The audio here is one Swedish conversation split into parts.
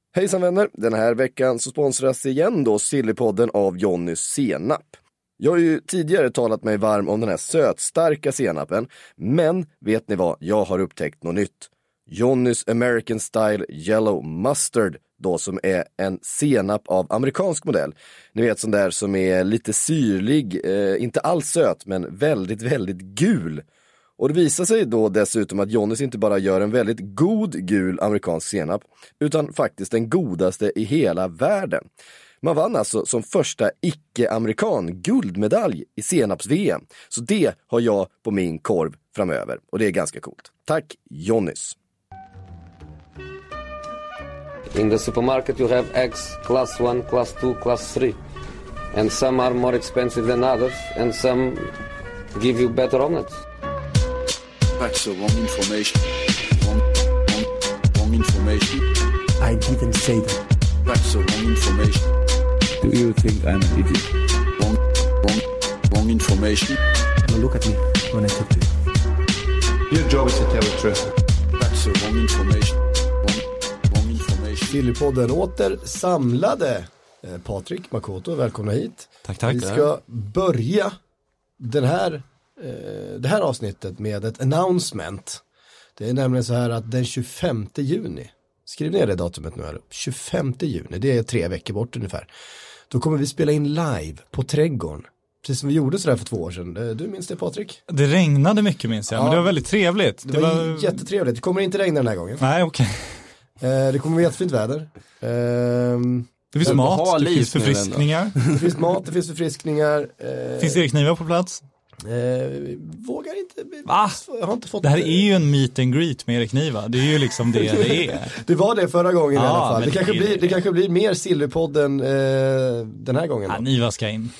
Hejsan vänner, den här veckan så sponsras igen då Sillypodden av Johnnys senap. Jag har ju tidigare talat mig varm om den här sötstarka senapen, men vet ni vad, jag har upptäckt något nytt. Johnnys American Style Yellow Mustard då, som är en senap av amerikansk modell. Ni vet sån där som är lite syrlig, inte alls söt men väldigt, väldigt gul. Och det visar sig då dessutom att Johnnys inte bara gör en väldigt god gul amerikansk senap, utan faktiskt den godaste i hela världen. Man vann alltså som första icke-amerikan guldmedalj i senaps-VM. Så det har jag på min korv framöver. Och det är ganska coolt. Tack Johnnys! In the supermarket you have eggs class 1, class 2, class 3. And some are more expensive than others. And some give you better omelets. That's the wrong information. Wrong information. I didn't say that. That's the wrong information. Do you think I'm an idiot? Wrong information. Now look at me when I talk to you. Your job is to tell the truth. That's the wrong information. Wrong information. Sillypodden åter samlade. Patrik Makoto, välkomna hit. Tack. Vi ska börja det här avsnittet med ett announcement. Det är nämligen så här att den 25 juni, skriv ner det datumet nu här, 25 juni, det är 3 veckor bort ungefär. Då kommer vi spela in live på Trädgården. Precis som vi gjorde sådär för 2 år sedan. Du minns det, Patrik? Det regnade mycket, minns jag, men det var väldigt trevligt. Det var jättetrevligt. Det kommer inte regna den här gången. Nej, okej. Det kommer vara jättefint väder. Det finns mat, det finns förfriskningar. Det finns mat, det finns förfriskningar. Finns det knivar på plats? Vågar inte. Va? Jag har inte fått det här är ju en meet and greet med Erik Niva. Det är ju liksom det är. Det var det förra gången i alla fall. Det kanske blir mer Sillypodden den här gången. Ja, Niva ska in.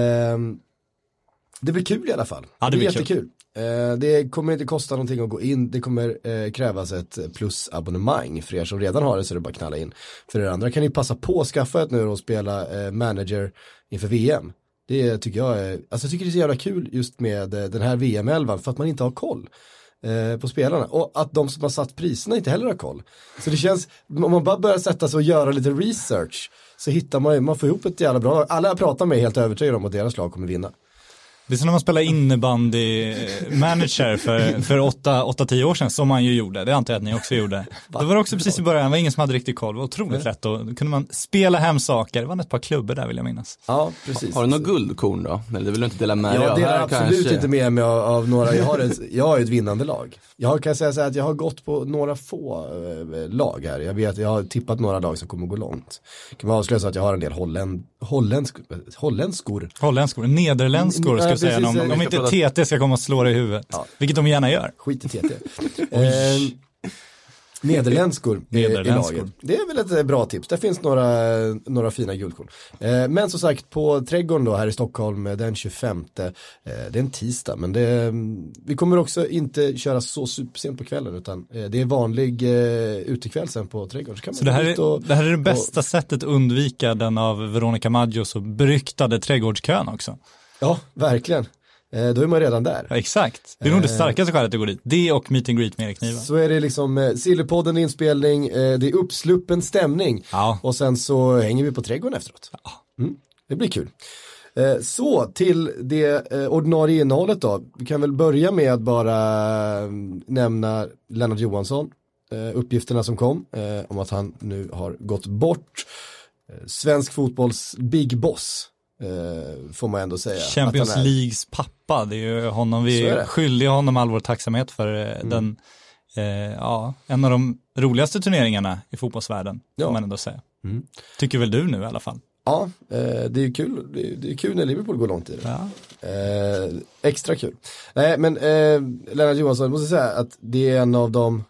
Det blir kul i alla fall. Ja, det blir jättekul. Det kommer inte kosta någonting att gå in. Det kommer krävas ett plusabonnemang. För er som redan har det så är det bara att knalla in. För er andra kan ni passa på att skaffa ett nu och spela manager inför VM. Det tycker jag tycker det är så jävla kul just med den här VM-11 för att man inte har koll på spelarna. Och att de som har satt priserna inte heller har koll. Så det känns, om man bara börjar sätta sig och göra lite research så hittar man får ihop ett jävla bra lag. Alla jag pratar med är helt övertygade om att deras lag kommer vinna. Det är som när man spelar innebandy manager för 8-10 år sedan, som man ju gjorde. Det antar jag att ni också gjorde. Det var också precis i början, det var ingen som hade riktigt koll. Det var otroligt lätt. Då kunde man spela hem saker. Det var ett par klubbor där, vill jag minnas. Ja, precis. Har du några guldkorn då? Eller det vill du inte dela med dig av? Jag delar absolut inte med mig av några. Jag har ett vinnande lag. Jag kan säga så här att jag har gått på några få lag här. Jag har tippat några lag som kommer gå långt. Kan man avslöja så att jag har en del holländskor. Nederländskor ska jag säga. Om inte TT ska komma och slå det i huvudet. Ja. Vilket de gärna gör. Skit i TT. Nederländskor i laget. Det är väl ett bra tips. Det finns några fina guldkorn. Men som sagt, på Trädgården då här i Stockholm den 25. Det är en tisdag. Men vi kommer också inte köra så supersent på kvällen. Utan det är vanlig utekväll sen på Trädgården. Så, kan man det här är det bästa sättet att undvika den av Veronica Maggio så beryktade trädgårdskön också. Ja, verkligen. Då är man redan där. Ja, exakt. Det är nog det starkaste skälet att gå dit. Det och meet and greet med Erik Niva. Så är det liksom Sillypodden inspelning, det är uppsluppen stämning. Ja. Och sen så hänger vi på Trädgården efteråt. Ja. Det blir kul. Så till det ordinarie innehållet då. Vi kan väl börja med att bara nämna Lennart Johansson. Uppgifterna som kom om att han nu har gått bort. Svensk fotbolls big boss. Får man ändå säga. Champions Leagues pappa, det är ju honom vi är skyldiga honom all vår tacksamhet för den en av de roligaste turneringarna i fotbollsvärlden, får man ändå säga. Tycker väl du nu i alla fall? Ja, det är kul. Det är kul när Liverpool går långt i det. Ja. Extra kul. Nej, men Lennart Johansson, måste säga att det är en av de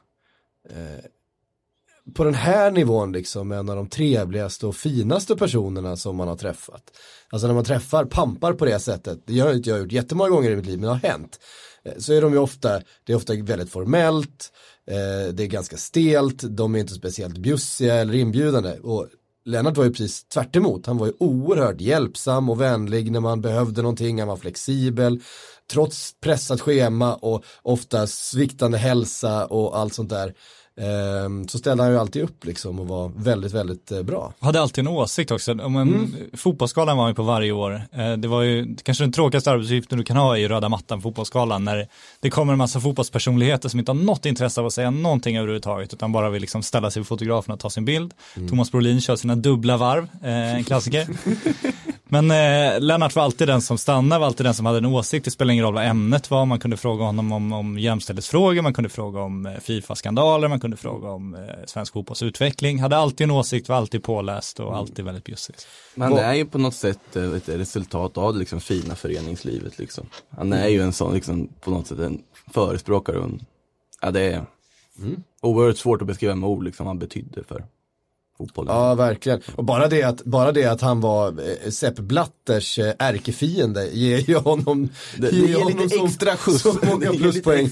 på den här nivån liksom en av de trevligaste och finaste personerna som man har träffat. Alltså när man träffar pampar på det sättet, det har jag gjort jättemånga gånger i mitt liv, men det har hänt. Så är de ju ofta, det är ofta väldigt formellt, det är ganska stelt, de är inte speciellt bjussiga eller inbjudande. Och Lennart var ju precis tvärt emot. Han var ju oerhört hjälpsam och vänlig när man behövde någonting, han var flexibel. Trots pressat schema och ofta sviktande hälsa och allt sånt där. så ställde han ju alltid upp liksom och var väldigt, väldigt bra. Hade alltid en åsikt också. Fotbollsskalan var ju på varje år. Det var ju kanske den tråkigaste arbetsuppgiften du kan ha i röda mattan fotbollsskalan, när det kommer en massa fotbollspersonligheter som inte har något intresse av att säga någonting överhuvudtaget, utan bara vill liksom ställa sig vid fotografen och ta sin bild. Thomas Brolin kör sina dubbla varv, en klassiker. Men Lennart var alltid den som stannade, var alltid den som hade en åsikt. Det spelar ingen roll vad ämnet var. Man kunde fråga honom om jämställdhetsfrågor, man kunde fråga om FIFA-skandaler, man kunde fråga om svensk fotbollsutveckling. Hade alltid en åsikt, var alltid påläst och alltid väldigt bjussig. Men det är ju på något sätt ett resultat av det liksom fina föreningslivet liksom. Han är ju en sån liksom, på något sätt en förespråkare. Ja, det är oerhört svårt att beskriva med ord liksom, han betydde för fotbollen. Ja, verkligen. Och bara det att han var Sepp Blatters ärkefiende ger ju honom, det ger lite extra skjuts. Så många pluspoäng.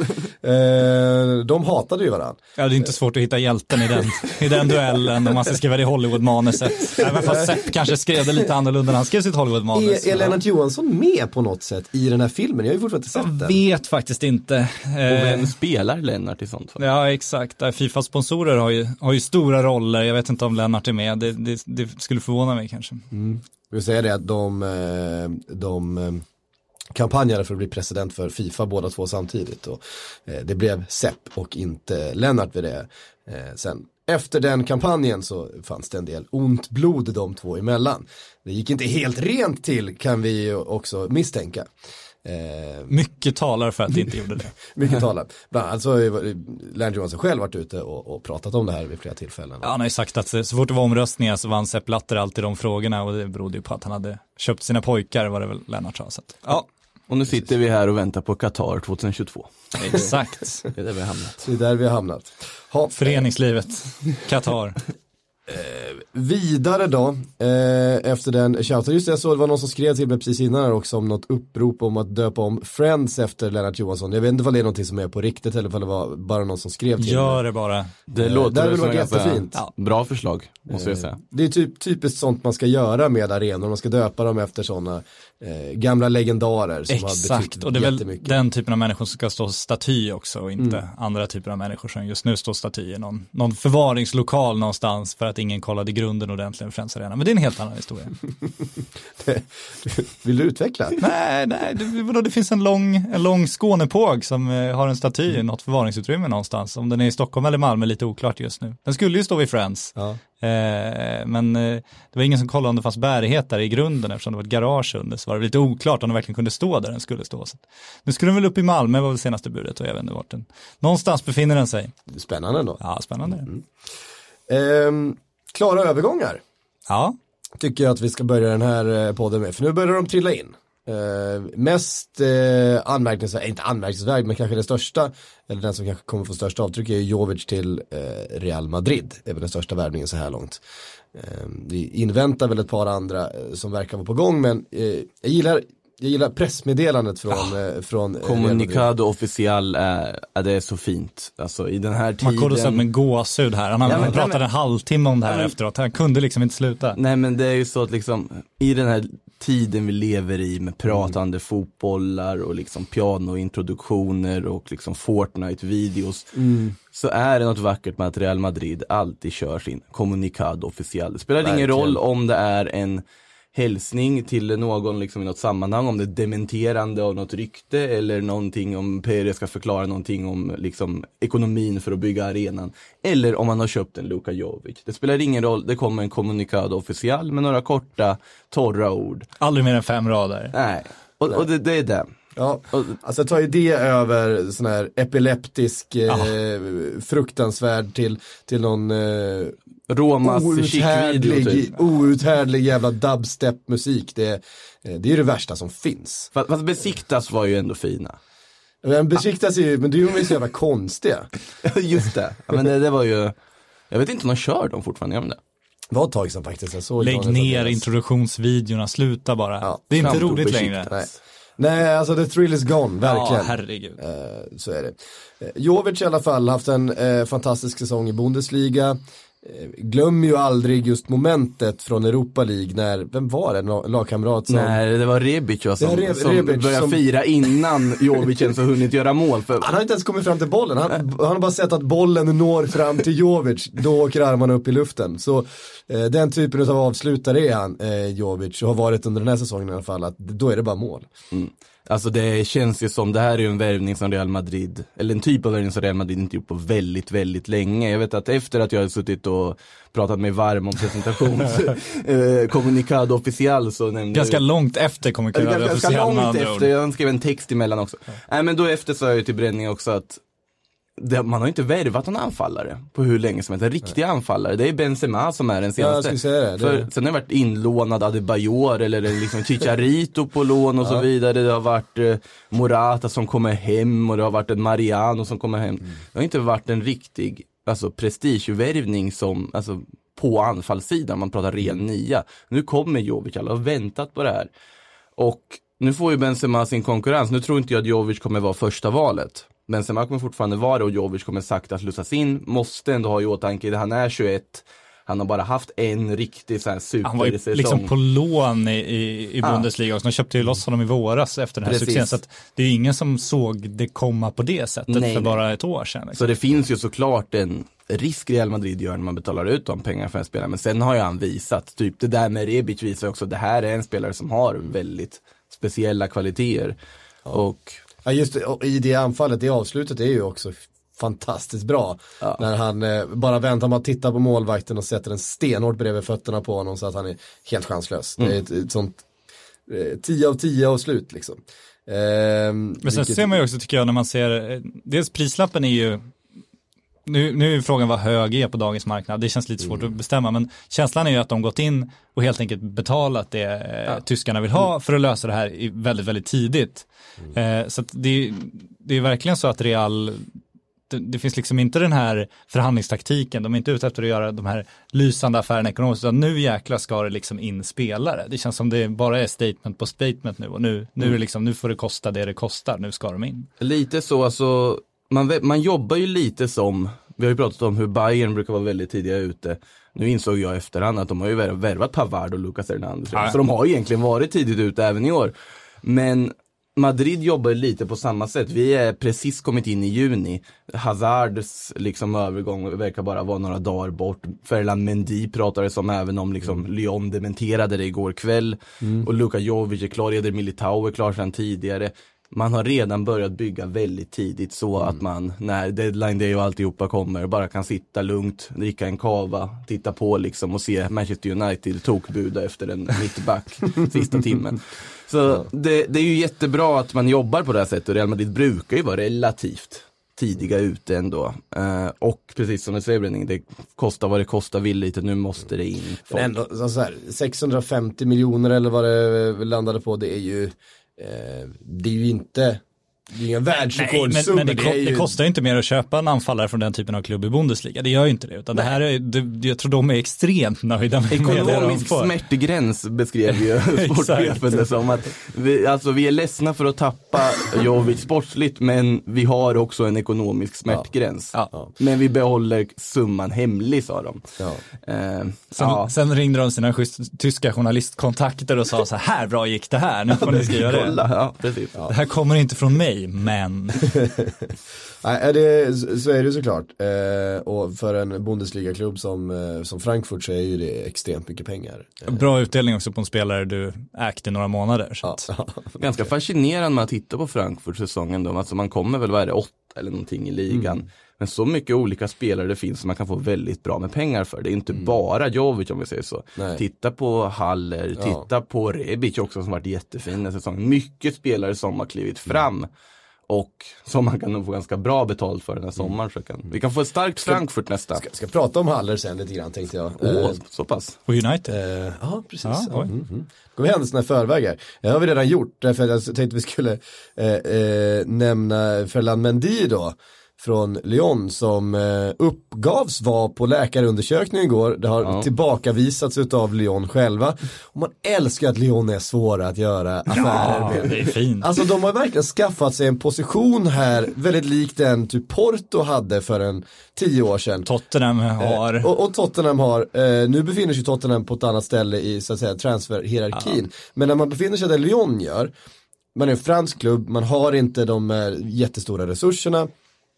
De hatade ju varandra. Ja, det är inte svårt att hitta hjälten i den duellen om man ska skriva det i Hollywood-manuset. Även fast Sepp kanske skrev det lite annorlunda när han skrev sitt Hollywood-manus. Är Lennart Johansson med på något sätt i den här filmen? Jag har ju fortfarande inte sett den. Jag vet faktiskt inte. Och vem spelar Lennart i sånt fall? Ja, exakt. FIFA-sponsorer har ju stora roller. Jag vet inte om Lennart är med. Det skulle förvåna mig kanske. Jag vill säga det att de kampanjade för att bli president för FIFA båda två samtidigt. Och det blev Sepp och inte Lennart vid det. Sen efter den kampanjen så fanns det en del ont blod de två emellan. Det gick inte helt rent till, kan vi också misstänka. Mycket talar för att det inte gjorde det. Mycket talar. Bland annat så har Lennart Johansson själv varit ute och pratat om det här vid flera tillfällen. Ja, han har ju sagt att så fort det var omröstningar så vann Sepp Blatter alltid de frågorna, och det berodde ju på att han hade köpt sina pojkar, var det väl Lennart sa. Så att, ja. Och nu sitter vi här och väntar på Qatar 2022. Exakt. Det är där vi har hamnat. Det är där vi har hamnat. Föreningslivet, Qatar. Vidare då, efter den shouten, just det, jag såg det var någon som skrev till mig precis innan här också om något upprop om att döpa om Friends efter Lennart Johansson. Jag vet inte om det är någonting som är på riktigt eller om det var bara någon som skrev till Gör mig. det bara. Det låter som jättefint. Bra förslag, måste jag säga. Det är typiskt sånt man ska göra med arenor. Man ska döpa dem efter sådana gamla legendarer som har betytt och det är väl jättemycket. den typen av människor som ska stå staty också, och inte andra typer av människor som just nu står staty i någon förvaringslokal någonstans för att ingen kollade grunden ordentligt med Friends Arena. Men det är en helt annan historia. Vill du utveckla? Nej, det finns en lång Skånepåg som har en staty i något förvaringsutrymme någonstans. Om den är i Stockholm eller Malmö, lite oklart just nu. Den skulle ju stå vid Friends. Ja. Men det var ingen som kollade om det fanns bärighet där i grunden, eftersom det var ett garage under, så var det lite oklart om den verkligen kunde stå där den skulle stå. Så nu skulle den väl upp i Malmö, var väl senaste budet, och jag vet inte vart den. Någonstans befinner den sig. Spännande då. Ja, spännande. Klara övergångar. Ja. Tycker jag att vi ska börja den här podden med, för nu börjar de trilla in. Mest anmärkningsvärd, inte anmärkningsvärd, men kanske det största, eller den som kanske kommer få största avtryck, är Jovic till Real Madrid. Det är väl den största värvningen så här långt. Vi inväntar väl ett par andra som verkar vara på gång, men jag gillar pressmeddelandet från Comunicado official är det är så fint. Alltså i den här tiden. Man kodade upp med gåshud här. Han pratade en halvtimme om det här efteråt. Han kunde liksom inte sluta. Nej, men det är ju så att liksom i den här tiden vi lever i med pratande fotbollar och liksom pianointroduktioner och liksom Fortnite-videos, så är det något vackert med att Real Madrid alltid kör sin Comunicado official. Det spelar ingen roll om det är en hälsning till någon liksom i något sammanhang, om det är dementerande av något rykte eller någonting, om Perez ska förklara någonting om liksom ekonomin för att bygga arenan, eller om man har köpt en Luka Jovic. Det spelar ingen roll, det kommer en Comunicado official med några korta, torra ord. Aldrig mer än 5 rader. Nej, och det är det. Ja, alltså tar ju det över sån här epileptisk fruktansvärd till någon Romas chic-video typ. Outhärdlig jävla dubstep-musik. Det är ju det värsta som finns. Fast besiktas var ju ändå fina. Men besiktas ju, men det är ju så jävla konstiga. Just det. Ja, men det var ju, jag vet inte om de kör dem fortfarande om det. Det var ett tag sedan faktiskt. Jag såg lägg ner introduktionsvideorna, sluta bara. Ja, det är inte roligt längre. Nej, alltså the thrill is gone, verkligen. Ja, herregud. Så är det. Jovic i alla fall haft en fantastisk säsong i Bundesliga. glömmer ju aldrig just momentet från Europa League när, vem var det, lagkamrat som... Nej, det var Rebic som Rebic började fira innan Jovic ens har hunnit göra mål. Han har inte ens kommit fram till bollen, han har bara sett att bollen når fram till Jovic, då åker armarna upp i luften. Så den typen av avslutare är han, Jovic, och har varit under den här säsongen i alla fall, att då är det bara mål. Alltså det känns ju som, det här är ju en värvning som Real Madrid, eller en typ av värvning som Real Madrid inte gjort på väldigt, väldigt länge. Jag vet att efter att jag hade suttit och pratat mig varm om comunicado official så nämnde ganska långt efter comunicado official. Ganska långt efter, jag skrev en text emellan också. Nej, men då efter sa jag ju till Bränning också att man har inte värvat någon anfallare på hur länge som helst. En riktig anfallare, det är Benzema som är den senaste. Jag säga det. För sen har det varit inlånad Adebayor eller liksom Chicharito på lån och så vidare. Det har varit Morata som kommer hem och det har varit en Mariano som kommer hem. Det har inte varit en riktig prestigevärvning som på anfallssidan, man pratar ren nia. Nu kommer Jovic, alla har väntat på det här. Och nu får ju Benzema sin konkurrens. Nu tror inte jag att Jovic kommer vara första valet. Benzema kommer fortfarande vara det och Jovic kommer sakta slussas in. Måste ändå ha i åtanke, han är 21. Han har bara haft en riktig så här supersäsong. Han var ju liksom på lån i Bundesliga och de köpte ju loss honom i våras efter den här succén. Så att det är ingen som såg det komma på det sättet för bara ett år sedan. Liksom. Så det finns ju såklart en risk Real Madrid gör när man betalar ut de pengar för en spelare. Men sen har ju han visat, typ det där med Rebic visar också, det här är en spelare som har väldigt speciella kvaliteter. Ja. Och just i det anfallet, det avslutet är ju också fantastiskt bra. Ja. När han bara väntar med att titta på målvakten och sätter en stenhårt bredvid fötterna på honom så att han är helt chanslös. Det är ett sånt 10 av 10 avslut liksom. Men sen ser man ju också, tycker jag, när man ser, dels prislappen är ju, nu är frågan vad hög är på dagens marknad. Det känns lite svårt att bestämma, men känslan är ju att de gått in och helt enkelt betalat det tyskarna vill ha för att lösa det här väldigt, väldigt tidigt. Så att det är verkligen så att Real, det finns liksom inte den här förhandlingstaktiken. De är inte ute efter att göra de här lysande affärerna ekonomiskt, utan nu jäkla ska det liksom in spelare. Det känns som det bara är statement på statement nu, och nu är det liksom, nu får det kosta det kostar, nu ska de in. Lite så, alltså man jobbar ju lite som, vi har ju pratat om hur Bayern brukar vara väldigt tidiga ute. Nu insåg jag efterhand att de har ju värvat Pavard och Lucas Hernandez. Så de har ju egentligen varit tidigt ute även i år. Men Madrid jobbar lite på samma sätt. Vi är precis kommit in i juni. Hazards liksom övergång verkar bara vara några dagar bort. Ferland Mendy pratade som även om liksom Lyon dementerade det igår kväll. Och Luka Jovic är klar, Eder Militao är klar sedan tidigare. Man har redan börjat bygga väldigt tidigt så att man, när deadline day och alltihopa kommer, bara kan sitta lugnt, dricka en kava, titta på liksom och se Manchester United tokbuda efter en mittback sista timmen. Så det är ju jättebra att man jobbar på det här sättet, och Real Madrid brukar ju vara relativt tidiga ute ändå. Och precis som med Srebrning, det kostar vad det kostar, vill lite, nu måste det in. Men ändå, så här, 650 miljoner eller vad det landade på, det är ju inte, det är inga världsrekordsummor. Men det kostar ju inte mer att köpa en anfall från den typen av klubb i Bundesliga. Det gör ju inte det, utan det här jag tror de är extremt nöjda med ekonomisk smärtgräns beskrev ju sportchefen det som att vi är ledsna för att tappa Jovic sportsligt, men vi har också en ekonomisk smärtgräns. Ja. Men vi behåller summan hemlig, sa de. Sen ringde de sina tyska journalistkontakter och sa så här bra gick det här, nu får ni skriva det. Ja, precis. Det här kommer inte från mig, men nej, så är det såklart. Och för en Bundesliga-klubb som Frankfurt så är ju det extremt mycket pengar. Bra utdelning också på en spelare du ägt i några månader. Så ganska fascinerande med att titta på Frankfurt-säsongen då. Alltså man kommer väl, vad är det, 8 eller någonting i ligan. Men så mycket olika spelare det finns som man kan få väldigt bra med pengar för. Det är inte bara Jovic, om vi säger så. Nej. Titta på Haller, titta på Rebic också som varit jättefin den säsongen. Mycket spelare som har klivit fram och som man kan nog få ganska bra betalt för den här sommaren. Vi kan få ett starkt Frankfurt nästa. Ska prata om Haller sen lite grann, tänkte jag. Så pass. Och United? Ja, precis. Går vi händelserna i förväg här. Det har vi redan gjort, därför att jag tänkte vi skulle nämna Ferland Mendy då. från Lyon som uppgavs vara på läkarundersökning igår. Det har tillbakavisats utav Lyon själva. Och man älskar att Lyon är svåra att göra affärer med. Det är fint. Alltså de har verkligen skaffat sig en position här väldigt lik den typ Porto hade för 10 år sedan. Tottenham har. Och Tottenham har, nu befinner sig Tottenham på ett annat ställe i så att säga transferhierarkin. Men när man befinner sig där Lyon gör, man är en fransk klubb, man har inte de jättestora resurserna.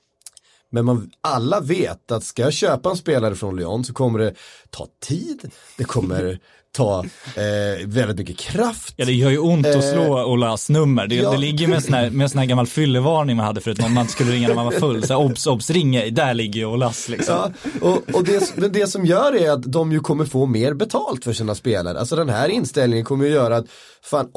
Men alla vet att ska jag köpa en spelare från Lyon så kommer det ta tid, det kommer ta väldigt mycket kraft. Ja, det gör ju ont att slå Olas nummer. Det ligger med en sån här gammal fyllevarning man hade förut. Man skulle ringa när man var full. Så obs, ringa, där ligger ju Olas liksom. Ja, och det som gör är att de ju kommer få mer betalt för sina spelare. Alltså den här inställningen kommer ju göra att fan,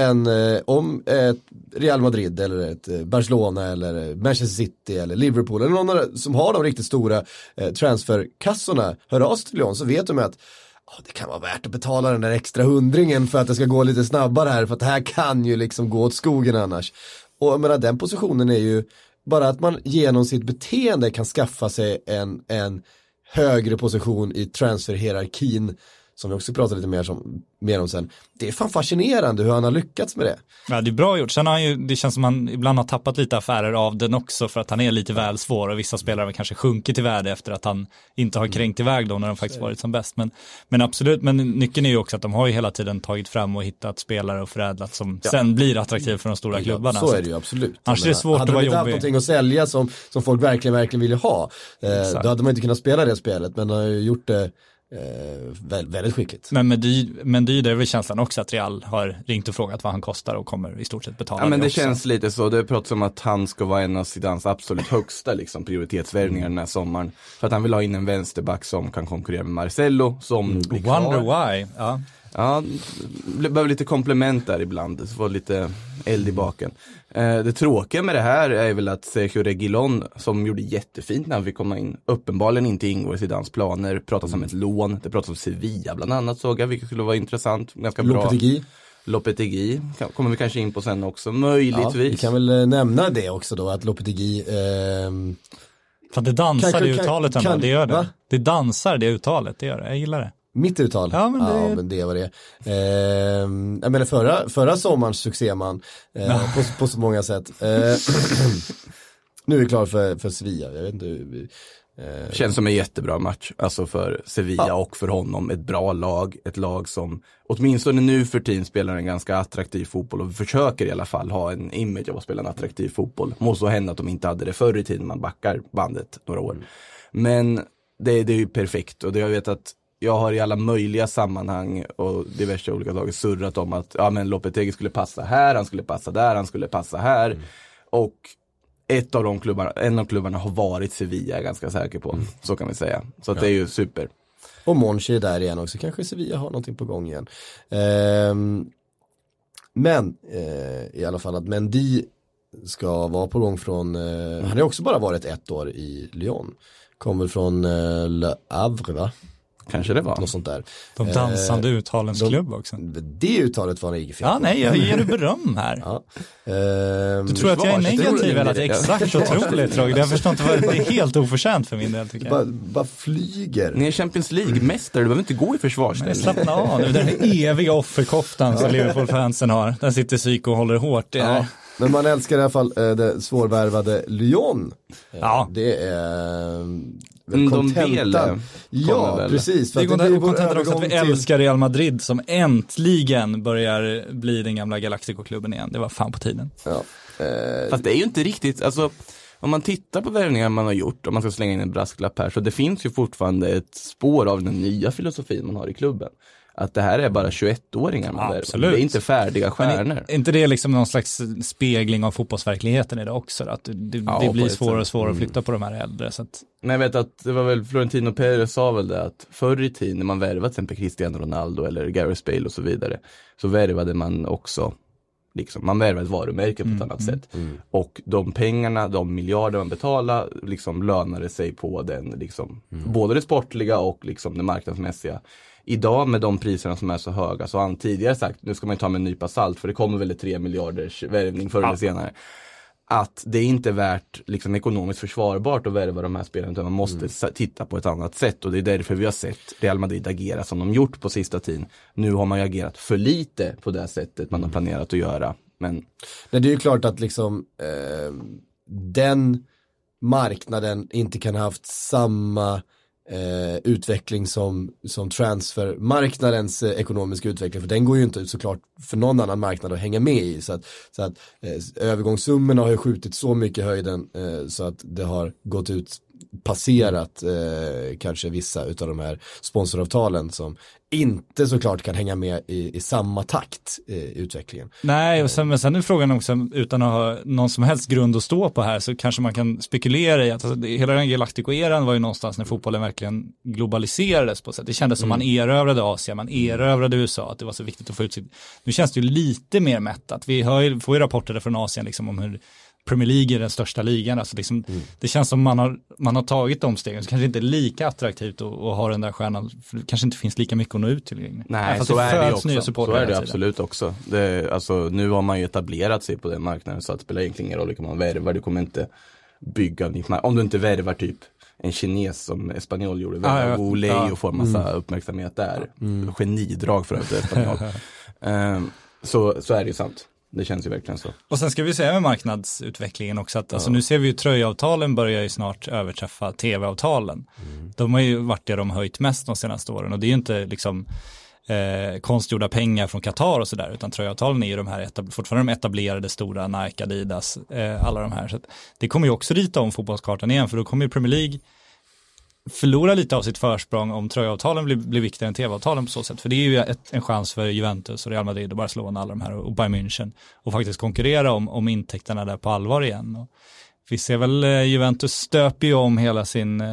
om ett Real Madrid eller ett Barcelona eller Manchester City eller Liverpool eller någon som har de riktigt stora transferkassorna hör av sig till Lyon, så vet de att det kan vara värt att betala den där extra 100 för att det ska gå lite snabbare här, för att det här kan ju liksom gå åt skogen annars. Och jag menar, den positionen är ju bara att man genom sitt beteende kan skaffa sig en högre position i transferhierarkin, som vi också pratar lite mer om sen. Det är fan fascinerande hur han har lyckats med det. Ja, det är bra gjort. Sen har det känns som han ibland har tappat lite affärer av den också, för att han är lite väl svår, och vissa spelare har kanske sjunkit i värde efter att han inte har kränkt iväg då när de faktiskt varit som bäst. Men absolut, men nyckeln är ju också att de har ju hela tiden tagit fram och hittat spelare och förädlat som sen blir attraktiva för de stora klubbarna. Så är det ju absolut. Annars är det svårt att vara jobbig. Hade de inte haft någonting att sälja som folk verkligen ville ha, då hade man inte kunnat spela det spelet, men har ju gjort det väldigt skickligt. Men det är väl känslan också att Real har ringt och frågat vad han kostar och kommer i stort sett betala. Ja, men det också. känns lite så. Det pratas om att han ska vara en av Zidanes absolut högsta liksom, prioritetsvärvningar den här sommaren. För att han vill ha in en vänsterback som kan konkurrera med Marcelo, som blir kvar. Wonder why. Ja, det behöver lite komplement där ibland. Det var lite eld i baken. Det tråkiga med det här är väl att Sergio Reguilón, som gjorde jättefint när han fick komma in, uppenbarligen inte ingår i Zidanes planer. Pratas om ett lån. Det pratas om Sevilla bland annat, såg jag, vilket skulle vara intressant. Ganska bra. Lopetegui kommer vi kanske in på sen också, möjligtvis. Ja, vi kan väl nämna det också då, att Lopetegui för det dansar det uttalet ändå, det gör det. Va? Det dansar det uttalet, det gör det. Jag gillar det. Mitt uttal? Ja, men det var det. Jag menar förra sommarens succéman på så många sätt. Nu är vi klar för Sevilla. Jag vet inte känns som en jättebra match. Alltså för Sevilla och för honom. Ett bra lag. Ett lag som åtminstone nu för tiden spelar en ganska attraktiv fotboll. Och försöker i alla fall ha en image av att spela en attraktiv fotboll. Måste så hända att de inte hade det förr i tiden. Man backar bandet några år. Men det är ju perfekt. Och jag vet att jag har i alla möjliga sammanhang och diverse olika dagar surrat om att men Lopetegui skulle passa här, han skulle passa där, han skulle passa här. Och en av klubbarna har varit Sevilla, jag är ganska säker på. Så kan vi säga. Så att det är ju super. Och Monchi är där igen också. Kanske Sevilla har någonting på gång igen. Men i alla fall att Mendy ska vara på gång från... han har också bara varit 1 år i Lyon. Kommer från Le Havre, va? Kanske det var. Något sånt där. De dansande uttalens klubb också. Det uttalet var det inget fel. Ja, nej, jag ger dig beröm här. Ja. Du tror att jag är negativ eller att det är exakt otroligt, Roger? Jag förstår inte vad det är, helt oförtjänt för min del, tycker jag. Bara flyger. Ni är Champions League-mästare, du behöver inte gå i försvarsställning. Slappna av nu, den eviga offerkoftan som Liverpool-fansen har. Den sitter psyko och håller hårt. Ja. Men man älskar i alla fall det svårvärvade Lyon. Ja. Det är kontentan. Ja, precis. Det är kontentan också att vi älskar Real Madrid som äntligen börjar bli den gamla Galactico-klubben igen. Det var fan på tiden. Ja. Fast det är ju inte riktigt, alltså om man tittar på värvningar man har gjort, om man ska slänga in en brasklapp här, så det finns ju fortfarande ett spår av den nya filosofin man har i klubben. Att det här är bara 21-åringar man absolut. Det är inte färdiga stjärnor. Är inte det liksom någon slags spegling av fotbollsverkligheten i det också? Att det blir svårare och svårare att flytta på de här äldre. Så att... Men jag vet att det var väl Florentino Perez sa väl det, att förr i tiden när man värvade till exempel Cristiano Ronaldo eller Gareth Bale och så vidare, så värvade man också liksom, man värvade ett varumärke på ett annat sätt. Och de pengarna, de miljarder man betalade liksom lönade sig på den liksom, både det sportliga och liksom det marknadsmässiga. Idag med de priserna som är så höga, så har han tidigare sagt, nu ska man ta med en nypa salt, för det kommer väl 3 miljarders värvning förr eller senare. att det är inte värt liksom ekonomiskt försvarbart att värva de här spelarna, utan man måste titta på ett annat sätt, och det är därför vi har sett Real Madrid agera som de gjort på sista tiden. Nu har man ju agerat för lite på det sättet man har planerat att göra. Men det är ju klart att liksom den marknaden inte kan ha haft samma utveckling som transfermarknadens ekonomiska utveckling, för den går ju inte ut såklart för någon annan marknad att hänga med i, så att övergångssummorna har ju skjutit så mycket höjden så att det har gått ut, passerat kanske vissa utav de här sponsoravtalen som inte såklart kan hänga med i samma takt i utvecklingen. Nej, och sen är frågan också, utan att ha någon som helst grund att stå på här, så kanske man kan spekulera i att hela den Galactico-eran var ju någonstans när fotbollen verkligen globaliserades på sätt. Det kändes som man erövrade Asien, man erövrade USA, att det var så viktigt att få ut sitt. Nu känns det ju lite mer mättat. Vi får ju rapporter från Asien liksom om hur Premier League är den största ligan, alltså liksom, det känns som man har tagit de stegen, så kanske inte är lika attraktivt att ha den där stjärnan, för det kanske inte finns lika mycket att nå ut till. Nej, så är det också. Så är det absolut också. Alltså, nu har man ju etablerat sig på den marknaden, så att det spelar egentligen ingen roll vilka man värvar, du kommer inte bygga, om du inte värvar typ en kines som Espanyol gjorde, och får massa uppmärksamhet där. Genidrag för att Espanyol. Så är det ju sant. Det känns ju verkligen så. Och sen ska vi säga med marknadsutvecklingen också att alltså, nu ser vi ju tröjavtalen börjar ju snart överträffa tv-avtalen. De har ju varit det de höjt mest de senaste åren, och det är ju inte liksom konstgjorda pengar från Qatar och sådär, utan tröjavtalen är ju de här fortfarande de etablerade stora Nike, Adidas, alla de här. Så att det kommer ju också rita om fotbollskartan igen, för då kommer ju Premier League förlora lite av sitt försprång om tröjavtalen blir viktigare än tv-avtalen på så sätt. För det är ju en chans för Juventus och Real Madrid och Barcelona, alla de här, och Bayern München, och faktiskt konkurrera om intäkterna där på allvar igen. Och vi ser väl Juventus stöper ju om hela sin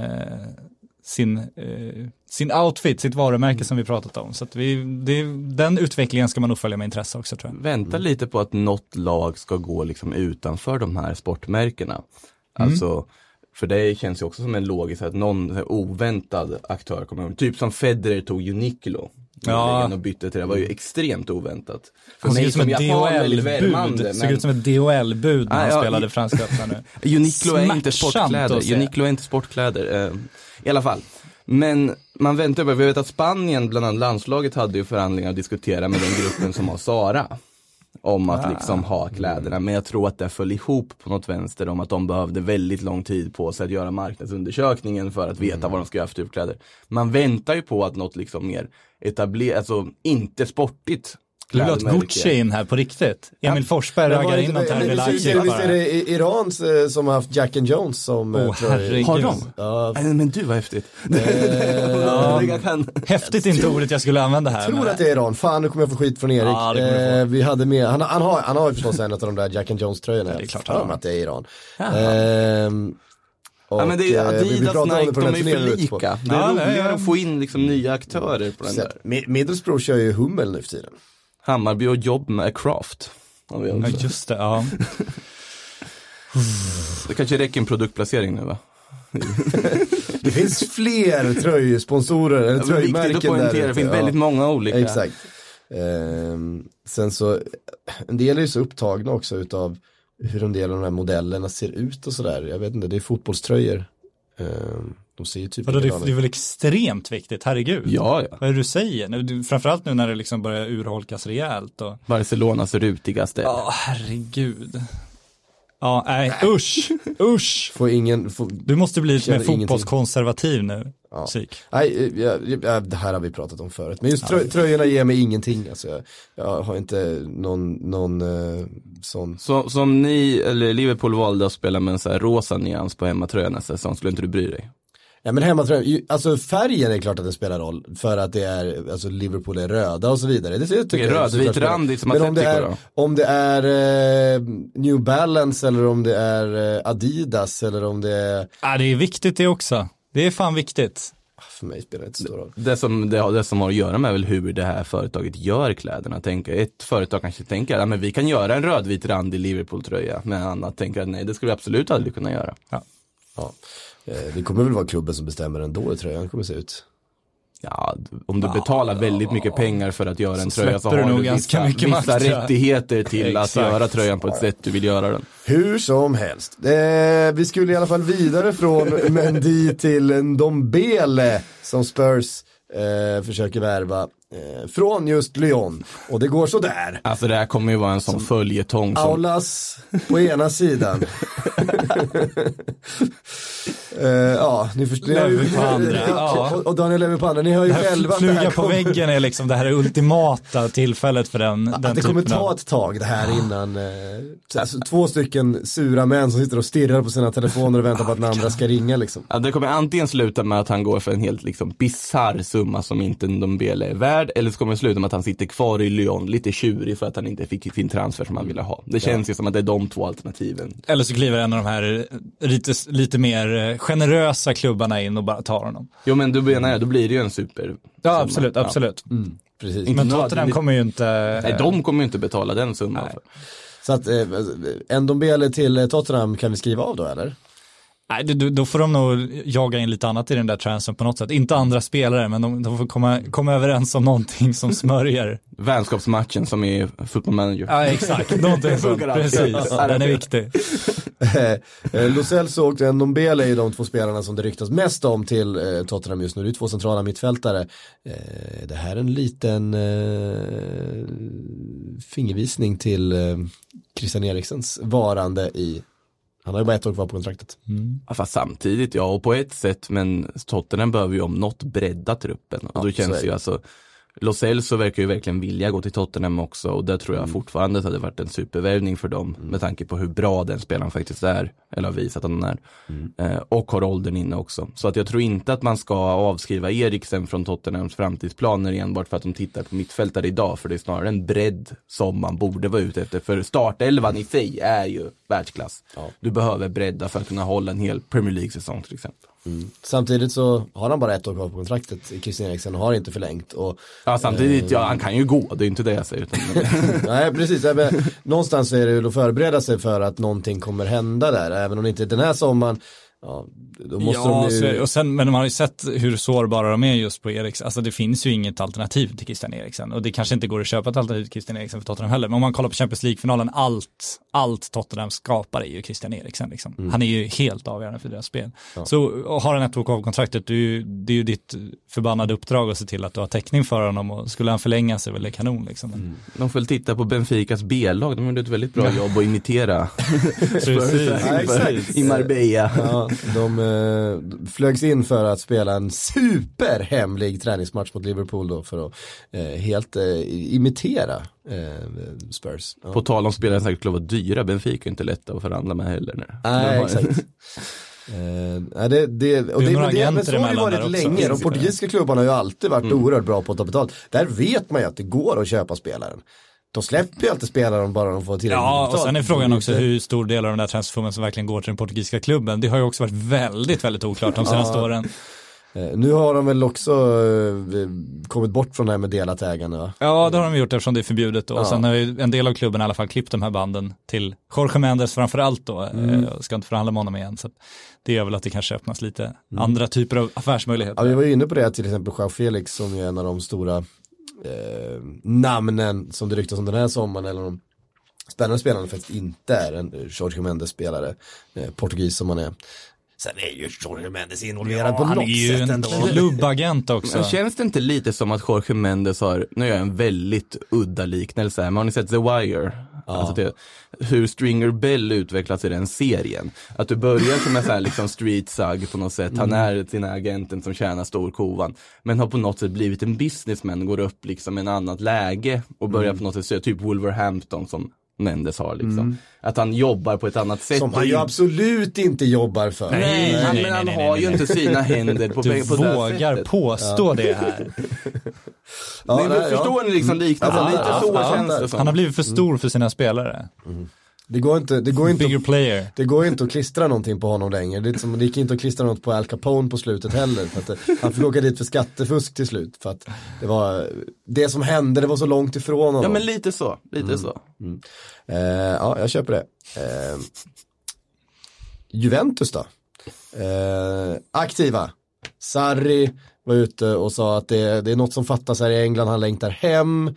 outfit, sitt varumärke som vi pratat om. Så att den utvecklingen ska man nog följa med intresse också, tror jag. Vänta lite på att något lag ska gå liksom utanför de här sportmärkena. Alltså, för det känns ju också som en logisk att någon oväntad aktör kommer. Typ som Federer tog Uniqlo. Och bytte till det. Var ju extremt oväntat. För mig som DHL-bud. Såg ut som ett DHL-bud när han spelade Franska öppna nu. Uniqlo är inte sportkläder. Uniqlo är inte sportkläder. I alla fall. Men man väntar på, vi vet att Spanien, bland annat landslaget, hade ju förhandlingar att diskutera med den gruppen som har Zara. Om att liksom ha kläderna, men jag tror att det föll ihop på något vänster om att de behövde väldigt lång tid på sig att göra marknadsundersökningen för att veta vad de ska göra för typ kläder. Man väntar ju på att något liksom mer etablerat, alltså inte sportigt. Du vill ha ett Gucci in här på riktigt. Emil Forsberg raggar in något här med Leipzig. Visst är det Irans som har haft Jack and Jones som har de? Ja. Men du, var häftigt. Häftigt inte ordet jag skulle använda här. Jag tror att det är Iran. Fan, nu kommer jag få skit från Erik. Ja, vi hade med, han har förstås en av de där Jack and Jones tröjorna. Det är klart att det är Iran. Men det är Adidas, Nike, de är ju för lika. Det är roligare att få in liksom nya aktörer på den där. Middlesbrough kör ju Hummel nu för tiden. Hammarby och jobb med Craft. Ja, just det, ja. Det kanske räcker en produktplacering nu, va? Det finns fler tröjsponsorer eller tröjmärken där. Det finns väldigt många olika. Exakt. Sen så, en del är ju så upptagna också utav hur en del av de här modellerna ser ut och sådär. Jag vet inte, det är fotbollströjor. De ser ju typ det är väl extremt viktigt, herregud. Ja. Vad är det du säger? Framförallt nu när det liksom börjar urholkas rejält. Och... Barcelonas rutigaste. Ja, herregud. Ja, nej, usch. Du måste bli lite mer fotbollskonservativ nu. Ja. Nej, det här har vi pratat om förut. Men just tröjorna ger mig ingenting. Alltså, jag har inte någon sån. Som ni, eller Liverpool, valde att spela med en så här rosa nyans på hemmatröjan nästa säsong, skulle inte du bry dig? Ja, men hemmatröjan, alltså färgen är klart att det spelar roll. För att det är, alltså Liverpool är röda och så vidare. Det är rödvit randigt som Atletico då. Om det är New Balance eller om det är Adidas eller om det är... Ja, det är viktigt det också. Det är fan viktigt. För mig spelar det inte stor roll. Det som har att göra med väl hur det här företaget gör kläderna. Ett företag kanske tänker att vi kan göra en rödvit randig Liverpool-tröja. Men annat tänker att nej, det skulle vi absolut aldrig kunna göra. Ja. Det kommer väl vara klubben som bestämmer ändå hur tröjan kommer se ut. Ja, om du betalar väldigt mycket pengar för att göra en tröja så släpper har du nog du ganska mycket makt, vissa ja. rättigheter till att Exakt. göra tröjan på ett sätt du vill göra den. Hur som helst. Vi skulle i alla fall vidare från Mendy till Ndombele som Spurs försöker värva från just Lyon. Och det går så där. Alltså det här kommer ju vara en sån följetong som... Aulas på ena sidan. Ja, ni förstår. Levy på andra. Ja. Och Daniel Levy på andra. Ni hör ju själva att det Fluga här på väggen är liksom det här ultimata tillfället för den att det kommer typen ta av... ett tag det här innan alltså, 2 stycken sura män som sitter och stirrar på sina telefoner och väntar på att den andra ska ringa liksom. Ja, det kommer antingen sluta med att han går för en helt liksom bizarr summa som inte Ndombele är värd, eller så kommer det sluta med att han sitter kvar i Lyon lite tjurig för att han inte fick sin transfer som han ville ha. Det känns ju som att det är de 2 alternativen. Eller så kliver en av de här lite mer generösa klubbarna in och bara tar honom. Jo, men du menar det, då blir det ju en super... Ja, absolut, absolut. Precis. Inte Men Tottenham kommer ju inte... Nej, de kommer ju inte betala den summan. Nej. Så att Ndombele till Tottenham kan vi skriva av då eller? Nej, då får de nog jaga in lite annat i den där transfern på något sätt. Inte andra spelare, men de får komma överens om någonting som smörjer. Vänskapsmatchen som är Football Manager. Ja, exakt. Någonting sånt. Precis. Den är viktig. Lo Celso och Ndombele är de 2 spelarna som det ryktas mest om till Tottenham just nu. Det är 2 centrala mittfältare. Det här är en liten fingervisning till Christian Eriksens varande i... Han har ju bara 1 år kvar på kontraktet. Ja, fast samtidigt, ja, och på ett sätt, men Tottenham behöver ju om något bredda truppen. Och då känns ju alltså, Lo Celso verkar ju verkligen vilja gå till Tottenham också, och där tror jag fortfarande att det hade varit en supervärvning för dem med tanke på hur bra den spelaren faktiskt är, eller har visat att han är. Och har åldern inne också. Så att jag tror inte att man ska avskriva Eriksen från Tottenhams framtidsplaner enbart för att de tittar på mittfältare idag, för det är snarare en bredd som man borde vara ute efter, för startelvan i sig är ju världsklass. Du behöver bredda för att kunna hålla en hel Premier League-säsong till exempel. Samtidigt så har han bara 1 år kvar på kontraktet, Christian Eriksen, och har inte förlängt. Och, ja, samtidigt, han kan ju gå, det är inte det jag säger. nej, precis. Men, någonstans är det ju att förbereda sig för att någonting kommer hända där, även om det inte är den här sommaren. Ja, då måste de ju... och sen, men man har ju sett hur sårbara de är just på Eriksen. Alltså det finns ju inget alternativ till Christian Eriksen. Och det kanske inte går att köpa ett alternativ till Christian Eriksen för Tottenham heller. Men om man kollar på Champions League-finalen, allt Tottenham skapar är ju Christian Eriksen. Liksom. Han är ju helt avgörande för deras spel. Ja. Så har han 1 år kvar på kontraktet, det är ju ditt förbannade uppdrag att se till att du har täckning för honom. Och skulle han förlänga sig, väl det kanon liksom. De får väl titta på Benficas B-lag. De gjorde ett väldigt bra jobb att imitera i Marbella. Ja, de flögs in för att spela en superhemlig träningsmatch mot Liverpool då, för att helt imitera Spurs. Ja. På tal om spelare säkert skulle vara dyra, Benfica är inte lätta att förhandla med heller. Nej, exakt. Men så har det varit länge. De portugisiska klubbarna har ju alltid varit oerhört bra på att ta betalt. Där vet man ju att det går att köpa spelaren. De släpper ju alltid spelaren bara de får tillräckligt betalt. Ja, och sen är frågan också hur stor del av den där transfersumman som verkligen går till den portugisiska klubben. Det har ju också varit väldigt, väldigt oklart de senaste åren. Nu har de väl också kommit bort från det här med delat ägande, va? Ja, det har de gjort eftersom det är förbjudet då. Och sen har ju en del av klubben i alla fall klippt de här banden till Jorge Mendes framförallt då. Ska inte förhandla med honom igen. Så det gör väl att det kanske öppnas lite andra typer av affärsmöjligheter. Ja, vi var ju inne på det, till exempel João Felix som är en av de stora namnen som det ryktas om den här sommaren, eller de spännande spelarna faktiskt inte är en Jorge Mendes spelare, portugis som han är. Sen är ju Jorge Mendes involverad på något sätt ändå. Han är ju en klubbagent också. Men känns det inte lite som att Jorge Mendes har, nu gör jag en väldigt udda liknelse här, men har ni sett The Wire? Ja. Alltså hur Stringer Bell utvecklas i den serien. Att du börjar som en så här liksom street sug på något sätt. Han är sin agenten som tjänar stor kovan, men har på något sätt blivit en businessman, går upp liksom i en annat läge och börjar på något sätt se typ Wolverhampton som Mendes har liksom. Att han jobbar på ett annat sätt. Som han ju absolut inte jobbar för. Nej, men han har ju inte sina händer på du på det vågar sättet. påstå det här. Förstår ni liksom liknande? Lite så känns det som. Han har blivit för stor för sina spelare. Det går inte Bigger player. Det går inte att klistra någonting på honom längre. Det gick inte att klistra något på Al Capone på slutet heller, för att han fick åka dit för skattefusk till slut, för att det var det som hände, det var så långt ifrån honom. Ja, men lite så. Ja, jag köper det. Juventus då? Aktiva Sarri, var ute och sa att det är något som fattas här i England, han längtar hem.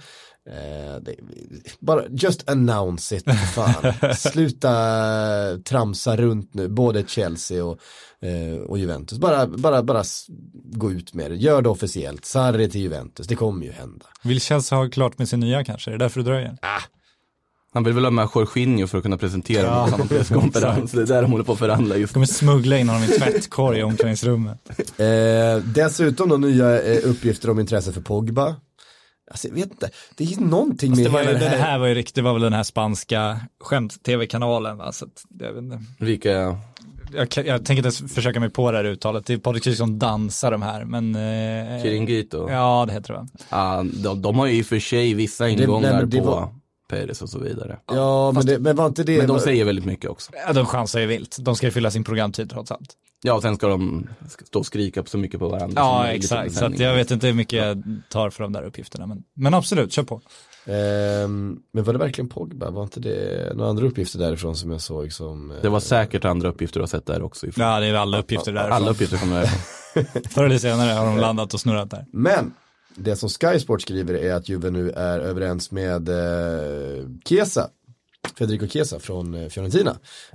Bara just announce it, fan. Sluta tramsa runt nu, både Chelsea och Juventus. Bara gå ut med det. Gör det officiellt. Sarri till Juventus, det kommer ju hända. Vill Chelsea ha klart med sin nya kanske? Är det därför det dröjer? Han vill väl ha med Jorginho för att kunna presentera på samma presskonferens. Det är där de håller på att förhandla just. Kommer smuggla in honom i tvättkorg i omklädningsrummet. Dessutom då nya uppgifter om intresse för Pogba. Alltså, jag vet inte, det är någonting med det här var ju riktigt, det var väl den här spanska skämt-tv-kanalen, va? Så att, jag vet inte. Vilka... Jag tänker inte försöka mig på det här uttalet. Det är Patrik som dansar de här, men... Chiringuito. Ja, det heter det. Ja, de har ju i och för sig vissa ingångar på Perez och så vidare. Ja, men var inte det... Men de säger väldigt mycket också. Ja, de chansar ju vilt. De ska ju fylla sin programtid trots allt. Ja, och sen ska de stå och skrika så mycket på varandra. Ja, exakt. Så att jag vet inte hur mycket jag tar för de där uppgifterna. Men absolut, kör på. Men var det verkligen Pogba? Var inte det några andra uppgifter därifrån som jag såg som... Det var säkert andra uppgifter du har sett där också. Ja, det är alla uppgifter därifrån. Alla uppgifter kommer därifrån. Förr eller senare har de landat och snurrat där. Men det som Sky Sport skriver är att Juve nu är överens med Federico Chiesa från Fiorentina.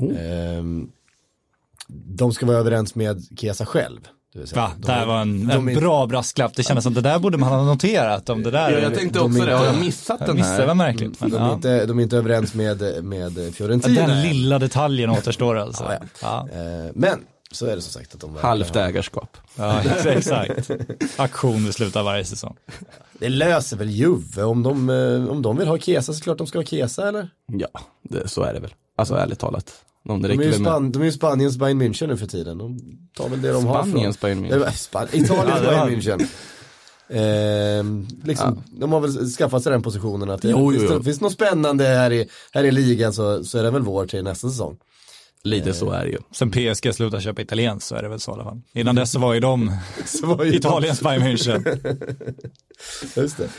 De ska vara överens med Chiesa själv. Va, det här var en bra brasklapp. Det kändes som det där borde man ha noterat om det där. Ja, jag tänkte också det. Har jag missat den här? Det var märkligt. Men, de är inte överens med Fiorentina. Den lilla detaljen återstår alltså. Ja. Men så är det som sagt att de... Halvt ägarskap. Ja, exakt. Aktion slutar varje säsong. Det löser väl Juve om de vill ha Chiesa, så klart de ska ha Chiesa, eller? Ja, så är det väl. Alltså ärligt talat. De är ju Spaniens Bayern München nu för tiden. De tar väl det de har från. Spaniens Bayern München. Italiens Bayern München. De har väl skaffat sig den positionen att finns något spännande här i ligan så är det väl vår till nästa säsong. Lite så är det ju. Sen PSG slutar köpa italienskt så är det väl så i alla fall. Innan dess så var ju de Italiens Bayern München. Just det.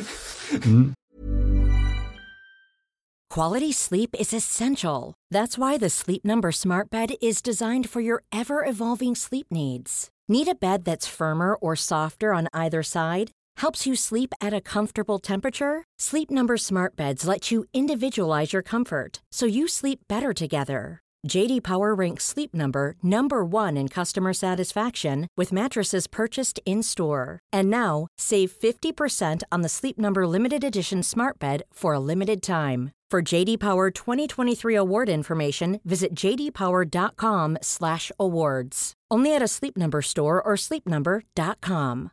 Quality sleep is essential. That's why the Sleep Number Smart Bed is designed for your ever-evolving sleep needs. Need a bed that's firmer or softer on either side? Helps you sleep at a comfortable temperature? Sleep Number Smart Beds let you individualize your comfort, so you sleep better together. J.D. Power ranks Sleep Number number 1 in customer satisfaction with mattresses purchased in-store. And now, save 50% on the Sleep Number Limited Edition Smart Bed for a limited time. For JD Power 2023 award information, visit jdpower.com/awards. Only at a Sleep Number store or sleepnumber.com.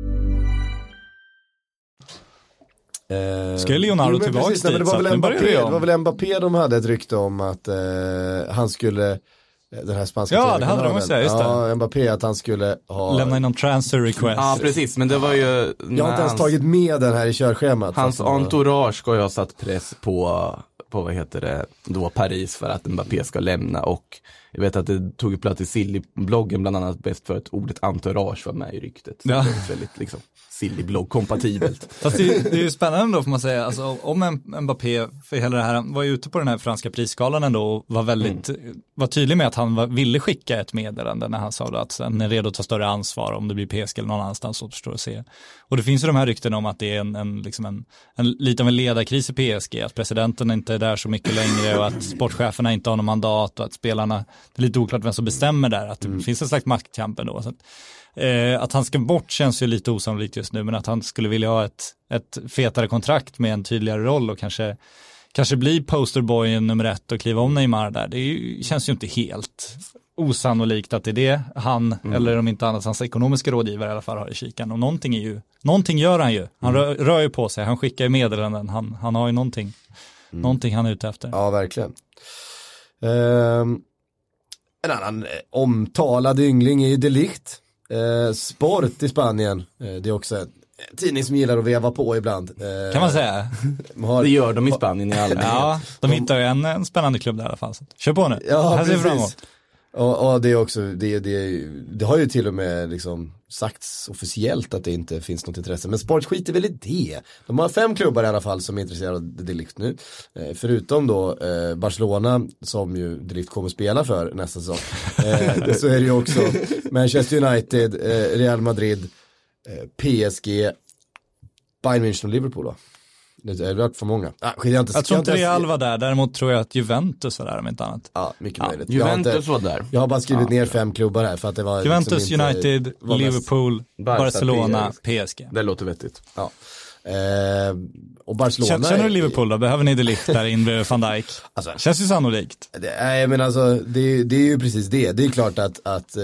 Ska Leonardo tillbaka dit? Det var väl Mbappé de hade ett rykte om att han skulle... Den här spanska det hade de också, just det. Ja, Mbappé, att han skulle ha... lämna in någon transfer request. Ja, precis, men det var ju... Jag har inte ens tagit med den här i körschemat. Hans entourage ska ju ha satt press på vad heter det, då Paris för att Mbappé ska lämna, och jag vet att det tog plats i Silly-bloggen bland annat bäst för att ordet entourage var med i ryktet. Så det är väldigt liksom Silly-blogg-kompatibelt. Fast det är ju spännande då får man säga, alltså, om Mbappé för hela det här var ute på den här franska prisskalan ändå och var väldigt var tydlig med att han ville skicka ett meddelande när han sa att han är redo att ta större ansvar om det blir PSG eller någon annanstans, så förstår jag se. Och det finns ju de här rykten om att det är en lite av en ledarkris i PSG, att presidenten inte är där så mycket längre och att sportcheferna inte har någon mandat och att spelarna, det är lite oklart vem som bestämmer där, att det finns en slags maktkamp ändå. Så att han ska bort känns ju lite osannolikt just nu, men att han skulle vilja ha ett fetare kontrakt med en tydligare roll och kanske bli posterboyen nummer 1 och kliva om Neymar där. Det känns ju inte helt osannolikt att det är det han, eller om inte annat hans ekonomiska rådgivare i alla fall har i kikan. Och någonting gör han ju. Han rör ju på sig, han skickar ju meddelanden, han har ju någonting han är ute efter. Ja, verkligen. En annan omtalad yngling är ju De Ligt. Sport i Spanien, det är också en tidning som gillar att veva på ibland. Kan man säga? Det gör de i Spanien i allmänhet. Ja, de hittar ju en spännande klubb där i alla fall. Så kör på nu. Ja, här ser vi framåt. Och det är också, det har ju till och med liksom sagts officiellt att det inte finns något intresse. Men Sport skiter väl i det. De har 5 klubbar i alla fall som är intresserade av De Ligt nu. Förutom då Barcelona, som ju De Ligt kommer spela för nästa säsong. Så är det ju också Manchester United, Real Madrid, PSG, Bayern München och Liverpool då. Det har varit för många. Jag tror inte Real var där, däremot tror jag att Juventus var där om inte annat. Ja, mycket möjligt. Juventus var där. Jag har bara skrivit ner 5 klubbar här för att det var Juventus, liksom inte, United, Liverpool, Barcelona, PSG. Det låter vettigt. Ja. Och Barcelona. Känner du Liverpool då? Behöver ni det likt där in bredvid Van Dijk? Alltså, känns ju sannolikt. Nej men alltså det är ju precis det. Det är klart att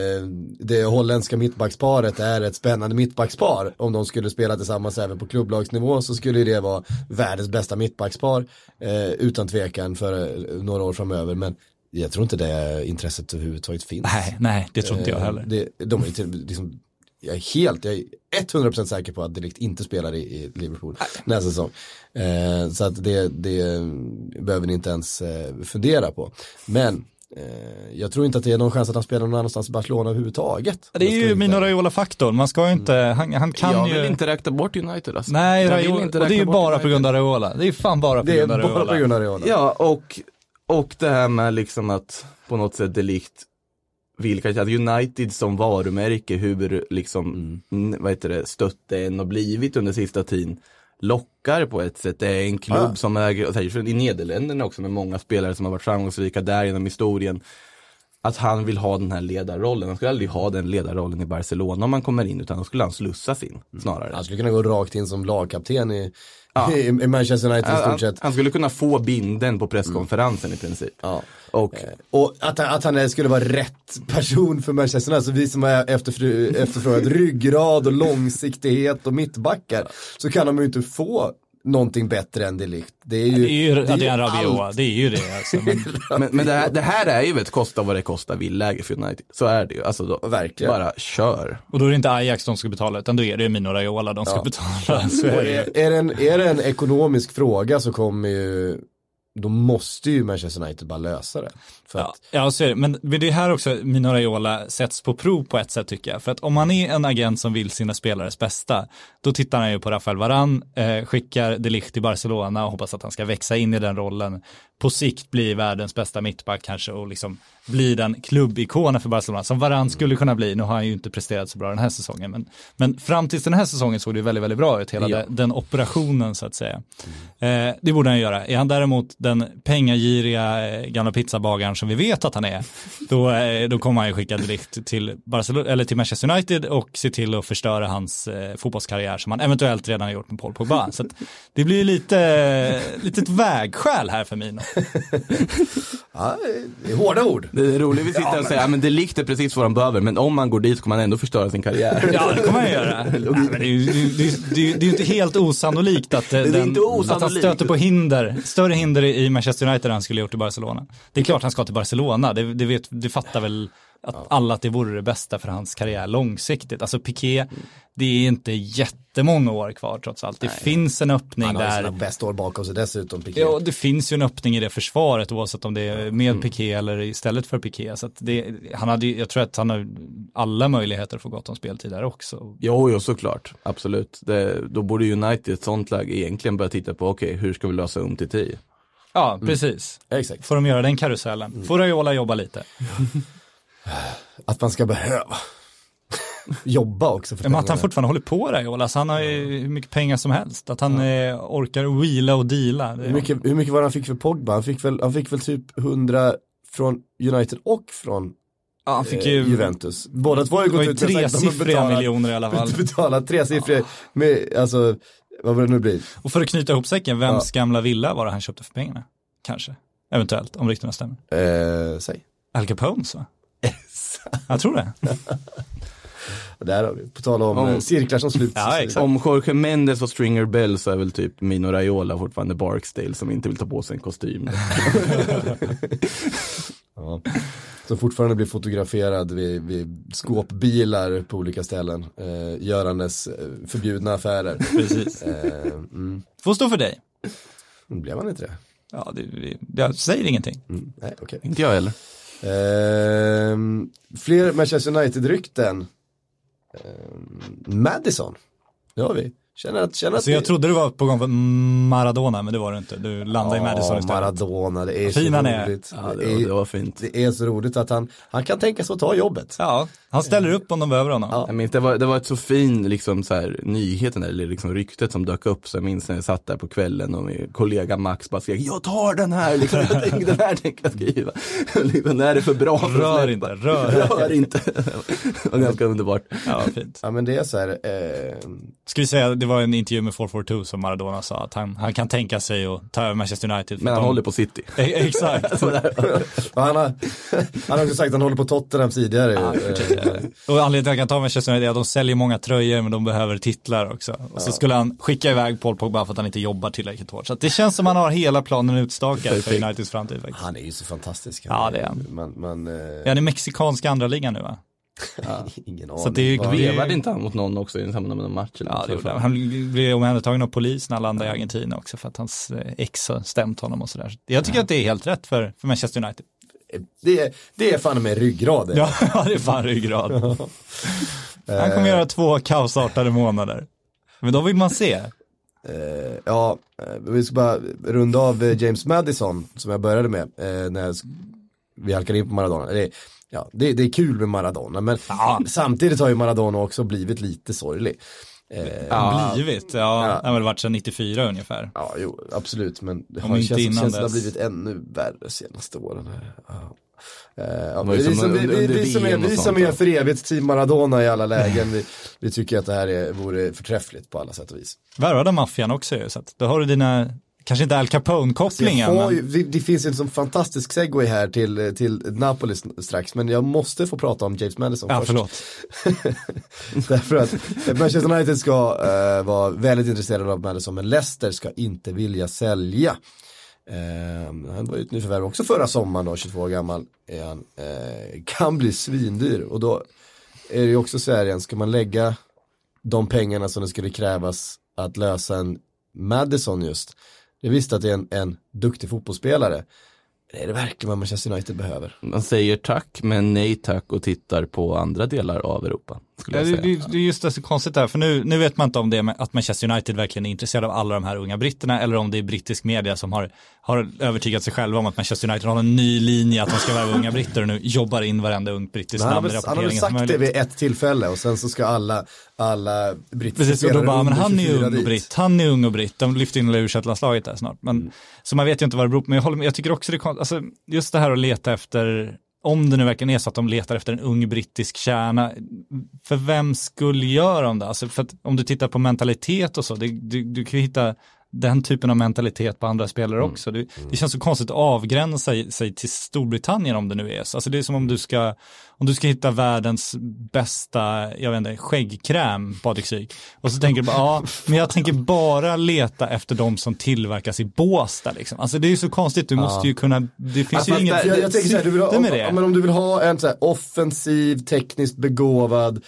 det holländska mittbacksparet är ett spännande mittbackspar. Om de skulle spela tillsammans även på klubblagsnivå så skulle det vara världens bästa mittbackspar utan tvekan för några år framöver. Men jag tror inte det intresset överhuvudtaget finns. Nej, det tror inte jag heller. De är liksom, jag är 100% säker på att De Ligt inte spelar i Liverpool nästa säsong. Så att det behöver ni inte ens fundera på. Men jag tror inte att det är någon chans att han spelar någon annanstans i Barcelona överhuvudtaget. Det är ju Mino Raiola-faktorn. Man ska ju inte, han kan jag ju... vill inte räkna bort United alltså. Nej, Raiola, och det är ju bara på grund av Raiola. Det är fan bara på grund av Raiola. Det är bara på grund av Raiola. Ja, och det här med liksom att på något sätt De Ligt vilka att United som varumärke hur liksom stötte en och blivit under sista tiden lockar på ett sätt. Det är en klubb som äger i Nederländerna också med många spelare som har varit framgångsrika där genom historien. Att han vill ha den här ledarrollen. Han skulle aldrig ha den ledarrollen i Barcelona om man kommer in, utan han skulle slussas in snarare. Han skulle kunna gå rakt in som lagkapten i Manchester United i stort sett. Han skulle kunna få binden på presskonferensen i princip. Ja. Och att han skulle vara rätt person för Manchester United, så vi som har efterfrågat ryggrad och långsiktighet och mittbackar, så kan de ju inte få någonting bättre än De Ligt. Det är ju Rabiot, det är ju det alltså. Men det här är ju ett kosta vad det kostar villäge för United. Så är det ju. Alltså då, verkligen. Bara kör. Och då är det inte Ajax de ska betala, utan då är det Mino Raiola de ska betala. Så är det en ekonomisk fråga så kommer ju, då måste ju Manchester United bara lösa det. Ja, så är det. Men det är här också Mino Raiola sätts på prov på ett sätt tycker jag. För att om man är en agent som vill sina spelares bästa, då tittar han ju på Rafael Varane, skickar De Ligt till Barcelona och hoppas att han ska växa in i den rollen. På sikt bli världens bästa mittback kanske och liksom bli den klubbikonen för Barcelona som Varane skulle kunna bli. Nu har han ju inte presterat så bra den här säsongen. Men fram tills den här säsongen såg det väldigt, väldigt bra ut. Hela den operationen så att säga. Det borde han göra. Är han däremot den pengagiriga gamla pizzabagaren som vi vet att han är, då kommer han ju skicka direkt till Barcelona eller till Manchester United och se till att förstöra hans fotbollskarriär som han eventuellt redan har gjort med Paul Pogba. Så att det blir lite ett vägskäl här för Mino. Ja, det är hårda ord. Det är roligt att vi sitter och säger men det liknar precis vad han behöver, men om man går dit så kommer han ändå förstöra sin karriär. Ja, det kommer han göra. Nej, men det är ju inte helt osannolikt att han stöter på större hinder i Manchester United än han skulle gjort i Barcelona. Det är klart han ska till Barcelona. Det fattar väl alla att det vore det bästa för hans karriär långsiktigt. Alltså Piqué, det är inte jättemånga år kvar trots allt. Det finns en öppning där. Han har sina bästa år bakom sig dessutom, Piqué. Ja, det finns ju en öppning i det försvaret oavsett om det är med Piqué eller istället för Piqué. Så att jag tror att han har alla möjligheter att få gott om speltid där också. Jo, såklart. Absolut. Då borde United i ett sånt läge egentligen börja titta på hur ska vi lösa till 10? Ja, precis. Exakt. Får de göra den karusellen. Får Raiola jobba lite. Att man ska behöva jobba också. Men att han fortfarande håller på Raiola. Alltså han har ju hur mycket pengar som helst. Att han orkar wheela och deala. Hur mycket var det han fick för Pogba? Han fick väl typ 100 från United och från han fick ju Juventus. Båda två har ju gått ut med tresiffriga miljoner i alla fall. Betala tresiffriga med, alltså, vad var det nu blir? Och för att knyta ihop säcken, vems gamla villa var det han köpte för pengarna? Kanske. Eventuellt, om ryktena stämmer. Säg. Al Capones, va? Jag tror det. Där har vi, på tal om cirklar som sluts. Ja, exakt. Om Jorge Mendes och Stringer Bell så är väl typ Mino Raiola fortfarande Barksdale som inte vill ta på sig en kostym. Ja. Som fortfarande blir fotograferad vid skåpbilar på olika ställen. Görandes förbjudna affärer. Precis. Får stå för dig. Blev man inte det? Ja, jag säger ingenting. Nej, okej. Inte jag heller. Fler Manchester United-rykten. Madison. Det har vi. Så jag trodde du var på gång för Maradona, men det var det inte. Du landade i Madison istället. Maradona, det är fin så han roligt. Ja, det var fint. Det är så roligt att han kan tänka sig att ta jobbet. Ja, han ställer upp om de behöver honom. Ja. Jag minns, det var ett så fin liksom, så här, nyheten eller liksom, ryktet som dök upp. Så jag minns när jag satt där på kvällen och min kollega Max bara skrek, jag tar den här, liksom, den här tänker jag skriva. Liksom, när är det för bra för Rör inte. Det var ganska underbart. Ja, fint. Ja, men det är så här... Ska vi säga, det var en intervju med 442 som Maradona sa att han kan tänka sig att ta över Manchester United. Men han håller på City. Exakt. han har också sagt att han håller på Tottenham tidigare. Ja, och anledningen till att han kan ta Manchester United är att de säljer många tröjor, men de behöver titlar också. Och så skulle han skicka iväg Paul Pogba för att han inte jobbar tillräckligt hårt. Så att det känns som att han har hela planen utstakad för Uniteds framtid. Faktiskt. Han är ju så fantastisk. Ja, det är han. Ja, det är mexikanska andra ligan nu, va? Ja. Ingen aning. Så det är Vevade inte han mot någon också i samband med någon match? Ja, det gjorde han. Han blev omhändertagen av polis när han landade i Argentina också för att hans ex har stämt honom och sådär. Jag tycker att det är helt rätt för Manchester United. Det är fan med ryggrad. Ja, det är fan ryggrad. Han kommer göra 2 kaosartade månader. Men då vill man se. Vi ska bara runda av James Madison som jag började med när vi halkade in på Maradona. Det är kul med Maradona, men samtidigt har ju Maradona också blivit lite sorglig. Han har väl varit sedan 94 ungefär. Ja, jo, absolut, men det Om har inte känns innan det har dess. blivit ännu värre senaste åren här. Vi som är för evigt team Maradona i alla lägen, vi tycker att det här vore förträffligt på alla sätt och vis. Värvade maffian också ju, så att då har du dina, kanske inte Al Capone-kopplingen. Det finns en sån fantastisk segway här till Napoli strax, men jag måste få prata om James Madison först. Förlåt. Därför att Manchester United ska vara väldigt intresserade av Madison, men Leicester ska inte vilja sälja. Han var ett nyförvärv också förra sommaren då, 22 år gammal är han. Kan bli svindyr, och då är det ju också så här igen, ska man lägga de pengarna som det skulle krävas att lösa en Madison just. Jag visste att det är en duktig fotbollsspelare. Det är det verkligen vad Manchester United behöver. Man säger tack, men nej tack, och tittar på andra delar av Europa. Det är just det så konstigt där, för nu vet man inte om det är att Manchester United verkligen är intresserad av alla de här unga britterna, eller om det är brittisk media som har övertygat sig själva om att Manchester United har en ny linje att de ska vara unga britter och nu jobbar in varenda ung brittisk namn i rapporteringen. Han har väl sagt det vid ett tillfälle, och sen så ska alla brittiska precis, och då bara, men han är ung och britt, de lyfter in U21-landslaget där snart. Men, så man vet ju inte vad det beror på, men jag tycker också alltså, just det här att leta efter, om det nu verkligen är så att de letar efter en ung brittisk kärna, för vem skulle göra de det? Alltså, för att om du tittar på mentalitet och så, du kan ju hitta den typen av mentalitet på andra spelare också. Det känns så konstigt att avgränsa sig till Storbritannien om det nu är så. Alltså det är som om du ska hitta världens bästa, jag vet inte, skäggkräm, Patrik Syk. Och så tänker du bara, men jag tänker bara leta efter de som tillverkas i Båstad liksom. Alltså det är ju så konstigt, du måste ju kunna, det finns ju inget jag tänker så här, du vill ha, med det. Men om du vill ha en så här offensiv, tekniskt begåvad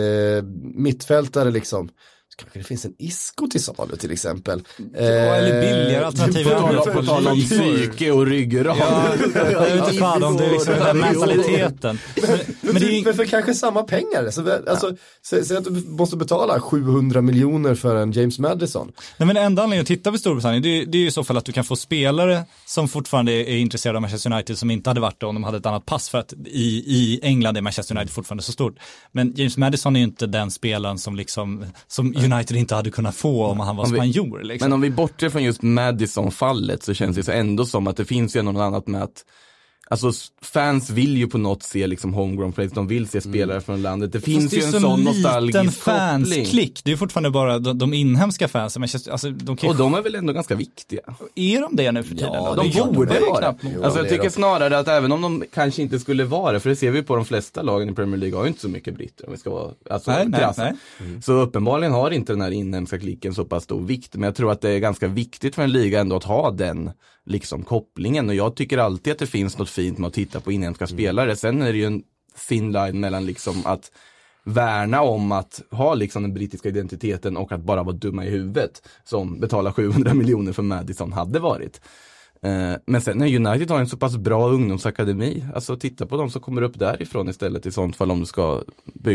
mittfältare liksom, kanske det finns en Isco till salu till exempel. Eller billigare alternativ. På tal om psyke och ryggrad. Jag vet inte fan om det är liksom den mentaliteten. Men det är för kanske samma pengar. Alltså, säg att du måste betala 700 miljoner för en James Madison. Nej, men enda anledningen att titta på Storbritannien, det är ju i så fall att du kan få spelare som fortfarande är intresserade av Manchester United, som inte hade varit det om de hade ett annat pass, för att i England är Manchester United fortfarande så stort. Men James Madison är ju inte den spelaren som United inte hade kunnat få om han var spanjor. Liksom. Men om vi bortser från just Madison-fallet, så känns det så ändå som att det finns ju något annat med att, alltså fans vill ju på något se liksom homegrown players, de vill se spelare från landet. Det finns ju en sån nostalgisk koppling. Klick. Det är ju fortfarande bara de inhemska fansen. Alltså, och de är väl ändå ganska viktiga. Är de det nu för tiden? Ja, de borde vara. Alltså jag tycker snarare att även om de kanske inte skulle vara det, för det ser vi på de flesta lagen i Premier League har ju inte så mycket britter om vi ska vara nej. Så uppenbarligen har inte den här inhemska klicken så pass stor vikt, men jag tror att det är ganska viktigt för en liga ändå att ha den liksom kopplingen, och jag tycker alltid att det finns något fint med att titta på inhemska spelare. Sen är det ju en fin line mellan liksom att värna om att ha liksom den brittiska identiteten och att bara vara dumma i huvudet, som betalar 700 miljoner för Madison hade varit. Men sen när United har en så pass bra ungdomsakademi, alltså titta på dem som kommer upp därifrån istället i sånt fall, om du ska bygga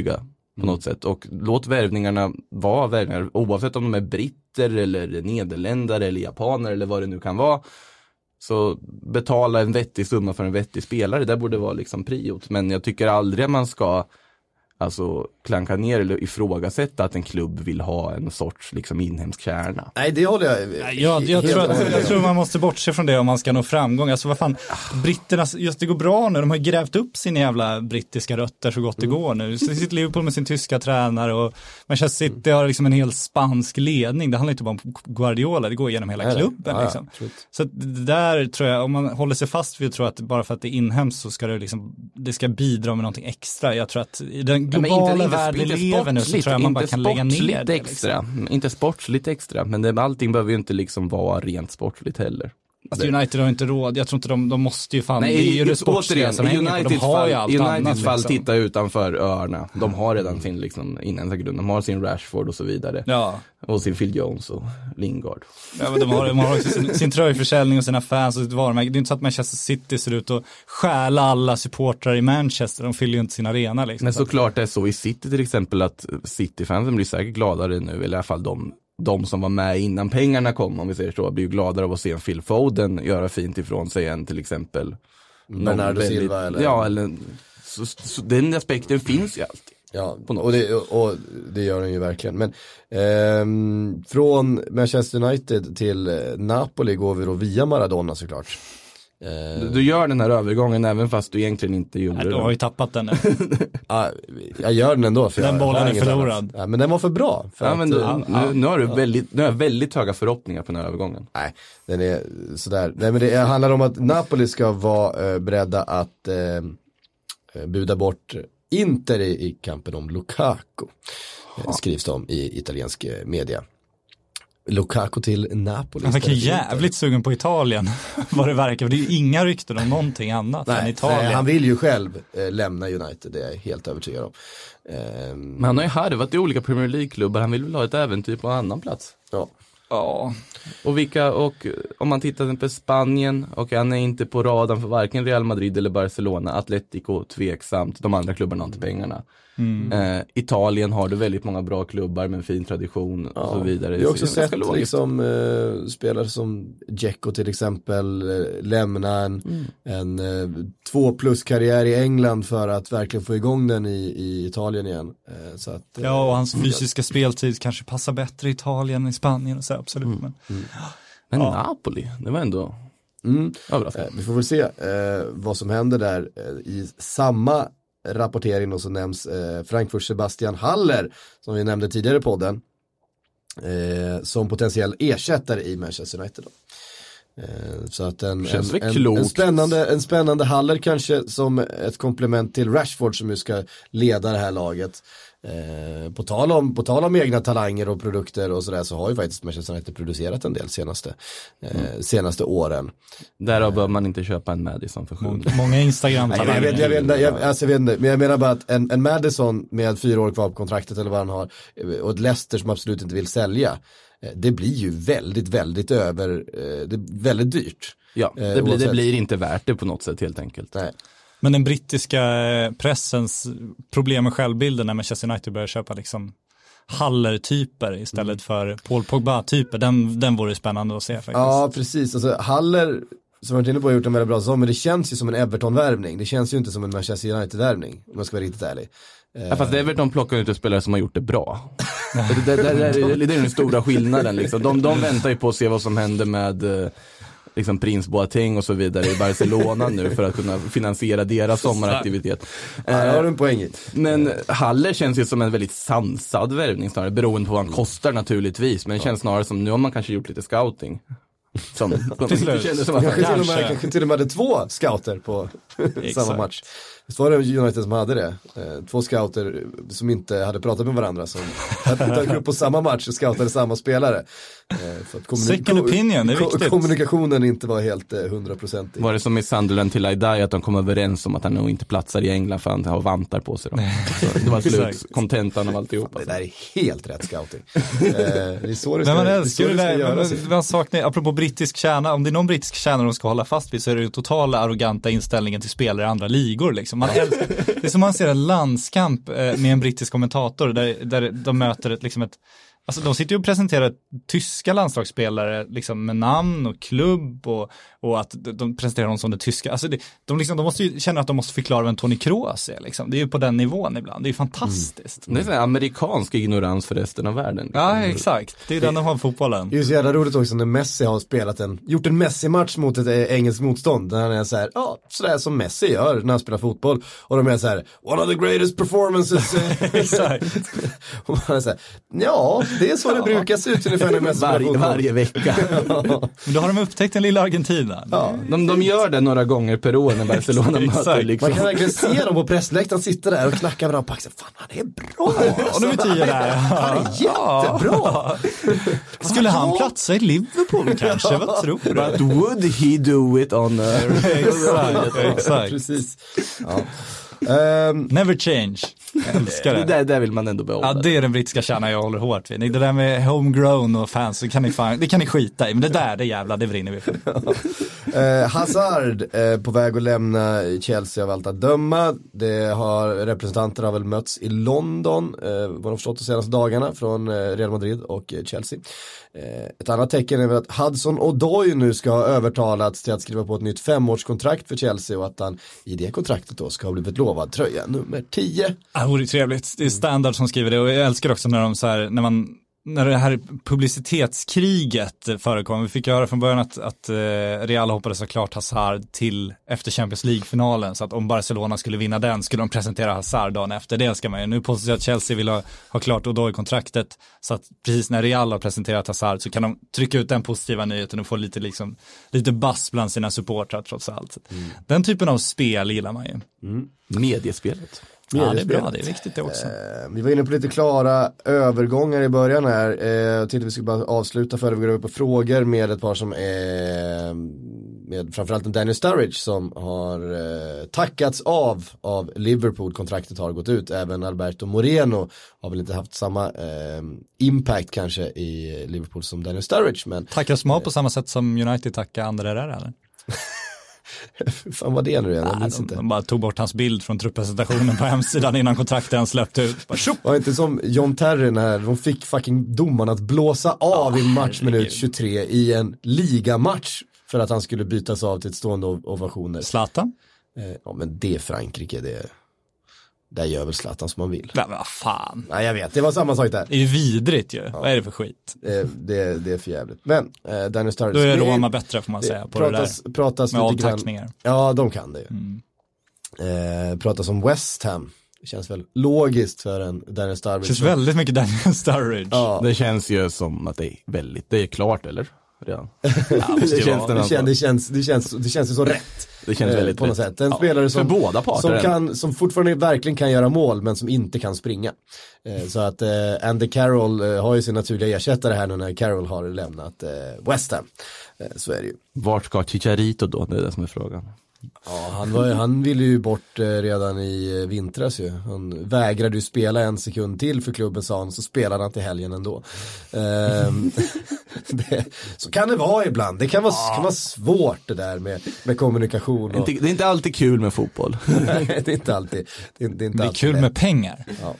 på något sätt. Och låt värvningarna vara värvningar, oavsett om de är britter eller nederländare eller japaner eller vad det nu kan vara. Så betala en vettig summa för en vettig spelare, det borde vara liksom priot. Men jag tycker aldrig man ska klanka ner eller ifrågasätta att en klubb vill ha en sorts liksom inhemsk kärna. Nej, det håller jag. Jag tror man måste bortse från det om man ska nå framgång. Alltså vad fan, britterna, just det går bra nu. De har grävt upp sina jävla brittiska rötter så gott det går nu. Så sitter Liverpool med sin tyska tränare och Manchester City har liksom en hel spansk ledning. Det handlar inte bara om Guardiola, det går genom hela klubben. Liksom. Så det där tror jag, om man håller sig fast vid att tro att bara för att det är inhemskt så ska det ska bidra med någonting extra. Jag tror att i den globala värld vi lever nu så tror jag man bara kan lägga ner det. Extra. Liksom. Inte sportsligt extra, men allting behöver ju inte liksom vara rent sportligt heller. Alltså United har inte råd, jag tror inte de måste ju fan, det är ju det sportsliga som hänger på, de har ju allt annat. Uniteds fall liksom. Titta utanför öarna, de har redan sin liksom inhemska grund, de har sin Rashford och så vidare. Ja. Och sin Phil Jones och Lingard. Ja, men de har också sin tröjförsäljning och sina fans och sitt varumärke. Det är inte så att Manchester City ser ut att stjäla alla supportrar i Manchester, de fyller ju inte sin arena liksom. Men såklart det är så i City till exempel att City-fansen blir säkert gladare nu, eller i alla fall de som var med innan pengarna kom, om vi säger så, blir ju gladare av att se en Phil Foden göra fint ifrån sig än till exempel Bernardo Silva eller... Ja, eller så den aspekten finns ju alltid. Ja, och det gör den ju verkligen. Men från Manchester United till Napoli går vi då via Maradona såklart. Du gör den här övergången även fast du egentligen inte gjorde det. Du har ju tappat den. Jag gör den ändå. För den bollen är förlorad. Ja, men den var för bra. Nu har du väldigt höga förhoppningar på den här övergången. Nej, den är sådär. Nej, men det handlar om att Napoli ska vara beredda att buda bort Inter i kampen om Lukaku. Skrivs det om i italiensk media. Lukaku till Napoli. Han verkar jävligt sugen på Italien. Vad det verkar. Det är ju inga rykten om någonting annat än Italien. Nej, han vill ju själv lämna United. Det är jag helt övertygad om. Men han har ju harvat i olika Premier League-klubbar. Han vill väl ha ett äventyr på en annan plats. Ja. Och om man tittar på Spanien, och han är inte på radarn för varken Real Madrid eller Barcelona. Atletico tveksamt, de andra klubbarna har inte pengarna. Italien har du väldigt många bra klubbar med en fin tradition och så vidare. Vi har också sett liksom, spelare som Dzeko till exempel lämna en 2+-karriär i England för att verkligen få igång den i Italien igen. Så att, och hans fysiska speltid kanske passar bättre i Italien än i Spanien och så, absolut. Men Napoli, det var ändå överraskande. Vi får väl se vad som händer där i samma rapportering, och så nämns Frankfurt Sebastian Haller som vi nämnde tidigare i podden som potentiell ersättare i Manchester United då. Så att en spännande Haller kanske som ett komplement till Rashford som ju ska leda det här laget. På tal om egna talanger och produkter och sådär, så har ju faktiskt Manchester United producerat en del senaste åren. Därav bör man inte köpa en Madison för 7. Många Instagram-talanger. Jag vet inte, men jag menar bara att en Madison med 4 år kvar på kontraktet eller vad han har, och ett Leicester som absolut inte vill sälja, det blir ju väldigt, väldigt det är väldigt dyrt. Ja, det blir inte värt det på något sätt helt enkelt. Nej. Men den brittiska pressens problem med självbilden när Manchester United börjar köpa liksom Haller-typer istället för Paul Pogba-typer, den vore spännande att se faktiskt. Ja, precis. Alltså, Haller, som jag inte på har gjort en väldigt bra säsong, men det känns ju som en Everton-värvning. Det känns ju inte som en Manchester United-värvning, om jag ska vara riktigt ärlig. Ja, fast Everton plockar ju inte spelare som har gjort det bra. det är den stora skillnaden liksom. De väntar ju på att se vad som händer med liksom Prince Boateng och så vidare i Barcelona nu för att kunna finansiera deras sommaraktivitet. Ja, det har du en poäng i. Men Haller känns ju som en väldigt sansad värvning snarare, beroende på vad han kostar naturligtvis, men det känns snarare som nu har man kanske gjort lite scouting. Kanske till och med hade 2 scouter på samma match. Visst var det United som hade det? 2 scouter som inte hade pratat med varandra, som hade upp på samma match och scoutade samma spelare. För att second opinion, det är viktigt. Kommunikationen inte var helt 100%. Var det som i Sunderland till I Die, att de kom överens om att han nog inte platsar i England för han har vantar på sig. Det var slut, kontentan av alltihop. Det där är helt rätt scouting. Det är så det ska göras. Apropå brittisk kärna, om det är någon brittisk kärna de ska hålla fast vid, så är det ju totala arroganta inställningen till spelare i andra ligor liksom. Det är som man ser en landskamp med en brittisk kommentator där de möter alltså de sitter ju och presenterar tyska landslagsspelare liksom med namn och klubb och att de presenterar dem som det tyska. Alltså de måste ju känna att de måste förklara vem Toni Kroos är liksom. Det är ju på den nivån ibland. Det är ju fantastiskt. Det är så här amerikansk ignorans för resten av världen. Liksom. Ja, exakt. Det är den de har fotbollen. Det är så jävla roligt också när Messi har gjort en Messi-match mot ett engelskt motstånd. Där han är så här, sådär som Messi gör när han spelar fotboll. Och de är så här, one of the greatest performances. Exakt. Och man är så här, ja, det är så det brukar se ut ungefär när Messi spelar fotboll. Varje vecka. Men då har de upptäckt den lilla Argentina. Ja. De gör det några gånger per år när Barcelona möter liksom. Man kan verkligen se dem på pressläktaren sitta där och knacka varandra på axeln. Fan, han är bra. Och de är 10 där. Han är jättebra. Skulle han platsa i Liverpool kanske? Vad tror du? But would he do it on Exakt. Precis. Ja. Never change. Jag älskar det. Det där vill man ändå behålla. Ja, det är den brittiska kärnan jag håller hårt vid. Det där med homegrown och fans, det kan ni skita i. Men det jävla, det brinner vi för. Hazard på väg att lämna Chelsea av allt att döma. Representanter har väl mötts i London, vad de förstått de senaste dagarna, från Real Madrid och Chelsea. Ett annat tecken är väl att Hudson-Odoi nu ska ha övertalats till att skriva på ett nytt 5-årskontrakt för Chelsea och att han i det kontraktet då ska ha blivit lovad tröja nummer 10. Ja, det är trevligt. Det är Standard som skriver det och jag älskar också när de så här, när det här publicitetskriget förekom. Vi fick höra från början att Real hoppades ha klart Hazard till efter Champions League-finalen. Så att om Barcelona skulle vinna den skulle de presentera Hazard dagen efter. Det älskar man ju. Nu påstås att Chelsea vill ha klart Odoi-kontraktet. Så att precis när Real har presenterat Hazard så kan de trycka ut den positiva nyheten och få lite bass bland sina supportrar trots allt. Den typen av spel gillar man ju. Mediespelet. Ja, det är bra. Det är viktigt det också. Vi var inne på lite klara övergångar i början här. Jag tänkte vi skulle bara avsluta för att vi går över på frågor med ett par som är med framförallt en Daniel Sturridge som har tackats av Liverpool. Kontraktet har gått ut. Även Alberto Moreno har väl inte haft samma impact kanske i Liverpool som Daniel Sturridge. Men tackas man på samma sätt som United tackar André Herrera eller? Fan vad det är nu igen? De bara tog bort hans bild från trupppresentationen på hemsidan innan kontraktet han släppte ut. Var inte som John Terry när de fick fucking domarna att blåsa av i matchminut 23 i en ligamatch för att han skulle bytas av till ett stående ovationer. Zlatan? Ja men det är Frankrike, där gör väl Zlatan som man vill. Men vad fan. Nej jag vet, det var samma sak där. Det är ju vidrigt ju. Ja. Vad är det för skit? Det är för jävligt. Men Daniel Sturridge. Då är Roma bättre får man säga på pratas med lite avtackningar. Ja, de kan det ju. Pratas om West Ham. Det känns väl logiskt för en Daniel Sturridge. Det känns väldigt mycket Daniel Sturridge. Ja. Det känns ju som att det är klart eller? Ja. Det känns ju så rätt. Det känns väldigt på något sätt. En spelare som, för båda parter som fortfarande verkligen kan göra mål men som inte kan springa. Så att Andy Carroll har ju sin naturliga ersättare här nu när Carroll har lämnat West Ham. Så är det ju. Vart ska Chicharito då? Det är det som är frågan. Ja, han ville ju bort redan i vintras ju. Han vägrade ju spela en sekund till för klubben, sa han, så spelade han till helgen ändå. Så kan det vara ibland. Det kan vara svårt det där med kommunikation. Det är inte alltid kul med fotboll. Nej, det är inte alltid. Det är kul med pengar. Ja.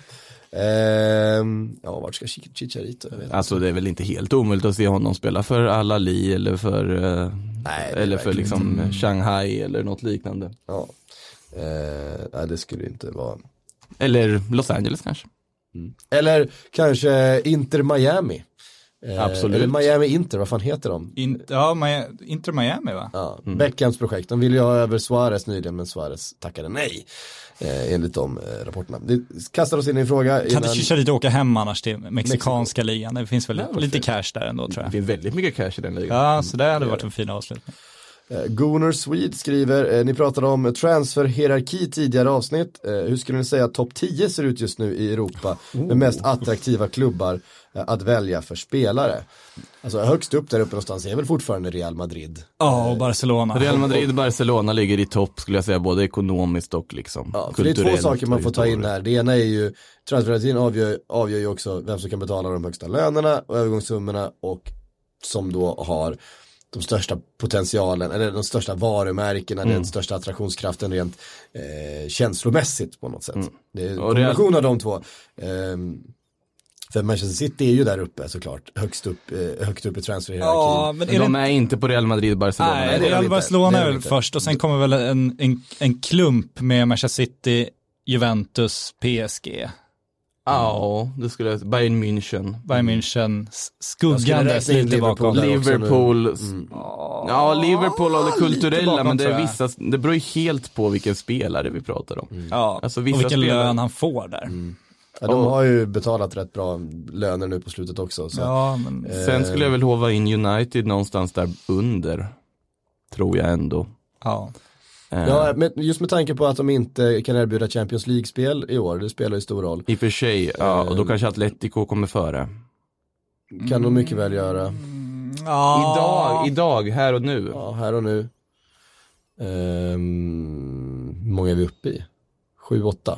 Vart ska Chicharito? Alltså det är väl inte helt omöjligt att se honom spela för Al-Ahly eller för liksom Shanghai eller något liknande. Ja. Nej, det skulle inte vara. Eller Los Angeles kanske. Eller kanske Inter Miami. Absolut. Eller Miami Inter, vad fan heter de? Inter Miami va? Ja, Beckhams projekt. De ville ju ha över Suarez nyligen, men Suarez tackade nej. Enligt de rapporterna. Vi kastar oss in i en fråga. Kan inte Chicharito åka hem annars till mexikanska ligan? Det finns väl lite cash där ändå tror jag. Det finns väldigt mycket cash i den ligan. Ja, så det hade varit en fin avslutning. Gunnar Swede skriver, ni pratade om transferhierarki tidigare avsnitt. Hur skulle ni säga att topp 10 ser ut just nu i Europa med mest attraktiva klubbar att välja för spelare? Alltså högst upp där uppe någonstans är väl fortfarande Real Madrid. Ja, och Barcelona. Real Madrid och Barcelona ligger i topp skulle jag säga, både ekonomiskt och liksom kulturellt. Det är två saker man får ta in här. Det ena är ju, transferhierarkin avgör ju också vem som kan betala de högsta lönerna och övergångssummorna och som då har de största potentialen, eller de största varumärkena, den största attraktionskraften rent känslomässigt på något sätt. Det är en kombination av de två. För Manchester City är ju där uppe såklart, högt upp i transferhierarkin. Ja, men de är inte på Real Madrid, Barcelona. Nej, Real Barcelona är väl först och sen kommer väl en klump med Manchester City, Juventus, PSG. Ja, det skulle Bayern München skuggandes lite bakom. Liverpool. Ja, Liverpool och det kulturella, men det är vissa, det beror ju helt på vilken spelare vi pratar om. Ja, alltså, och vilken lön han får där. Ja, de har ju betalat rätt bra löner nu på slutet också. Så. Ja, men sen skulle jag väl hova in United någonstans där under, tror jag ändå. Ja. Ja, men just med tanke på att de inte kan erbjuda Champions League-spel i år, det spelar ju stor roll. I och för sig, ja, och då kanske Atletico kommer före. Kan de mycket väl göra. Idag, här och nu. Ja, här och nu. Hur många är vi uppe i? 7-8.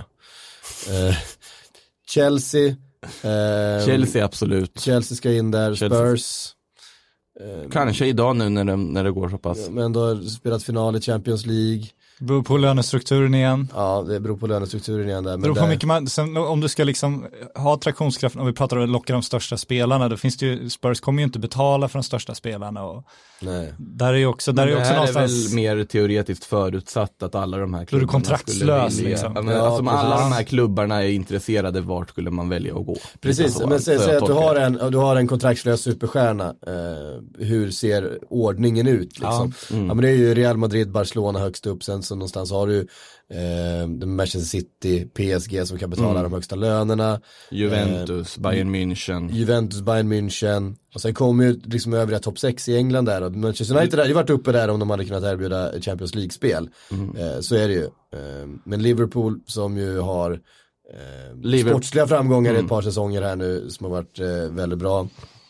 Chelsea. Chelsea absolut. Chelsea ska in där, Spurs. Kanske idag nu när det går så pass. Men då har spelat final i Champions League. Beror på lönestrukturen igen. Ja, det beror på lönestrukturen igen där. Beror på mycket man, sen, om du ska liksom ha attraktionskraften, om vi pratar om att locka de största spelarna, då finns det ju, Spurs kommer ju inte betala för de största spelarna. Och nej. Där är ju också, där är också någonstans... är väl mer teoretiskt förutsatt att alla de här klubbarna kontraktslös liksom. Alltså alla de här klubbarna är intresserade, vart skulle man välja att gå? Precis, men säg att du har en kontraktslös superstjärna. Hur ser ordningen ut liksom? Ja, men det är ju Real Madrid, Barcelona högst upp, sen så någonstans har du Manchester City, PSG som kan betala de högsta lönerna. Juventus, Bayern München. Och sen kommer ju liksom övriga topp 6 i England där. Och Manchester United hade ju varit uppe där om de hade kunnat erbjuda Champions League-spel. Så är det ju. Men Liverpool som ju har sportsliga framgångar i ett par säsonger här nu som har varit väldigt bra.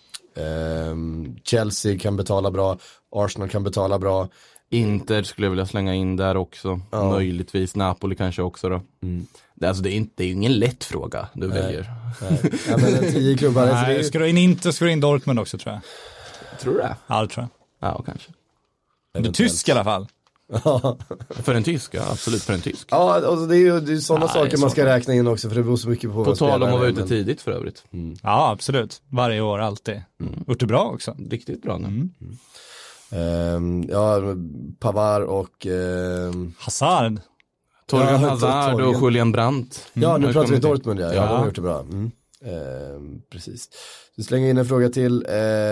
Chelsea kan betala bra. Arsenal kan betala bra. Inter skulle jag vilja slänga in där också. Ja. Möjligtvis Napoli kanske också då. Alltså det är ingen lätt fråga du väljer. Nej. Ja, men 10 klubbar. Nej, ska du in Inter, ska du in Dortmund också tror jag. Tror du det? Ja, det tror jag. Ja, kanske. Du är tysk i alla fall. För en tysk, ja, absolut för en tysk. Ja, alltså det är ju sådana saker man ska räkna in också, för det beror så mycket på tal om att vara ute tidigt för övrigt. Ja, absolut. Varje år, alltid. Gjort det bra också. Riktigt bra nu. Ja, Pavard och Hazard. Torgan Hazard och Julian Brandt. Ja, nu pratar vi Dortmund, ja. De har gjort det bra. Precis. Så slänger in en fråga till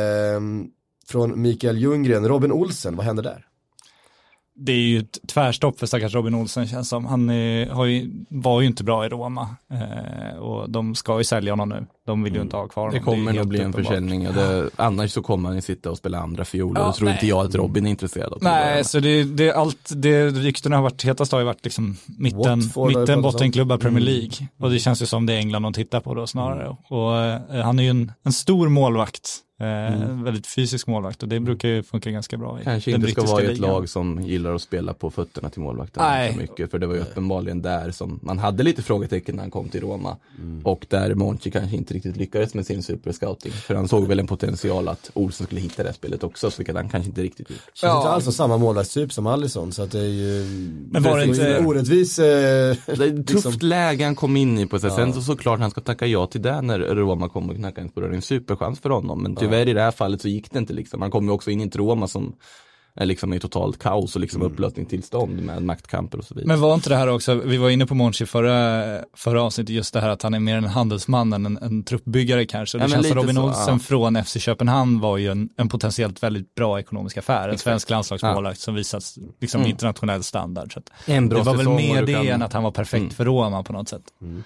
från Mikael Ljunggren. Robin Olsen, vad händer där? Det är ju ett tvärstopp för stackars Robin Olsen, känns som. Han var ju inte bra i Roma. Och de ska ju sälja honom nu. De vill ju inte ha kvar honom. Det kommer nog bli en försäljning. Annars så kommer han ju sitta och spela andra fioler. Och tror inte jag att Robin är intresserad av det. Nej, så det ryktena har varit hetast har ju varit liksom mitten bottenklubbar Premier League. Och det känns ju som det är England de tittar på då snarare. Och han är ju en stor målvakt. Väldigt fysisk målvakt, och det brukar ju funka ganska bra i kanske inte ska vara ett lag som gillar att spela på fötterna till målvakten så mycket, för det var ju uppenbarligen där som man hade lite frågetecken när han kom till Roma och där Monchi kanske inte riktigt lyckades med sin superscouting, för han såg väl en potential att Olsen skulle hitta det spelet också, så vilket han kanske inte riktigt gjort. Det är inte alls samma målvaktstyp som Alisson, så att det är ju men var det inte orättvis det är tufft läge han kom in i på sig. Sen så såklart han ska tacka ja till det när Roma kommer och knackar på en superchans för honom, men tyvärr i det här fallet så gick det inte liksom. Han kom ju också in i ett Roma som är liksom i totalt kaos och liksom upplösning tillstånd med maktkamper och så vidare. Men var inte det här också, vi var inne på Monchi förra avsnittet, just det här att han är mer en handelsman än en truppbyggare kanske. Det känns som Robin Olsen från FC Köpenhamn var ju en potentiellt väldigt bra ekonomisk affär. En svensk landslagsmålare som visat liksom internationell standard. Så att det var väl mer det än att han var perfekt för Roma på något sätt.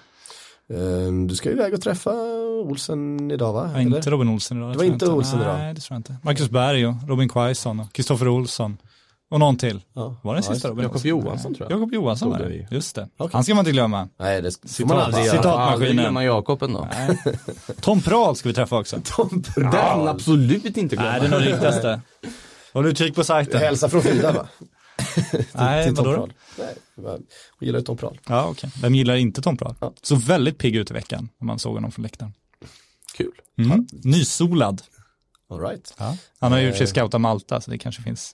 Du ska ju iväg och träffa Olsen idag, va? Ja, inte Robin Olsen idag. Det var inte Olsen idag. Nej, det tror jag inte. Marcus Berg och Robin Quaison och Kristoffer Olsson. Och någon till. Ja. Var det den sista Robin? Jakob Johansson tror jag. Jakob Johansson var det. Just det. Okay. Han ska man inte glömma. Nej, det får man aldrig göra. Citatmaskinen. Glömma Jakob ändå. Tom Prahl ska vi träffa också. Tom Prahl. Den absolut inte glömma. Nej, det är nog det riktigaste. Håll utkik på sajten. Hälsa från Frida, va? Nej, vadå? Nej, jag gillar Tom Prahl. Ja, okej. Vem gillar inte Tom Prahl? Ja. Så väldigt pigg ut i veckan när man såg honom från läktaren. Kul. Nysolad. All right. Ja. Han har gjort sig scouta Malta, så det kanske finns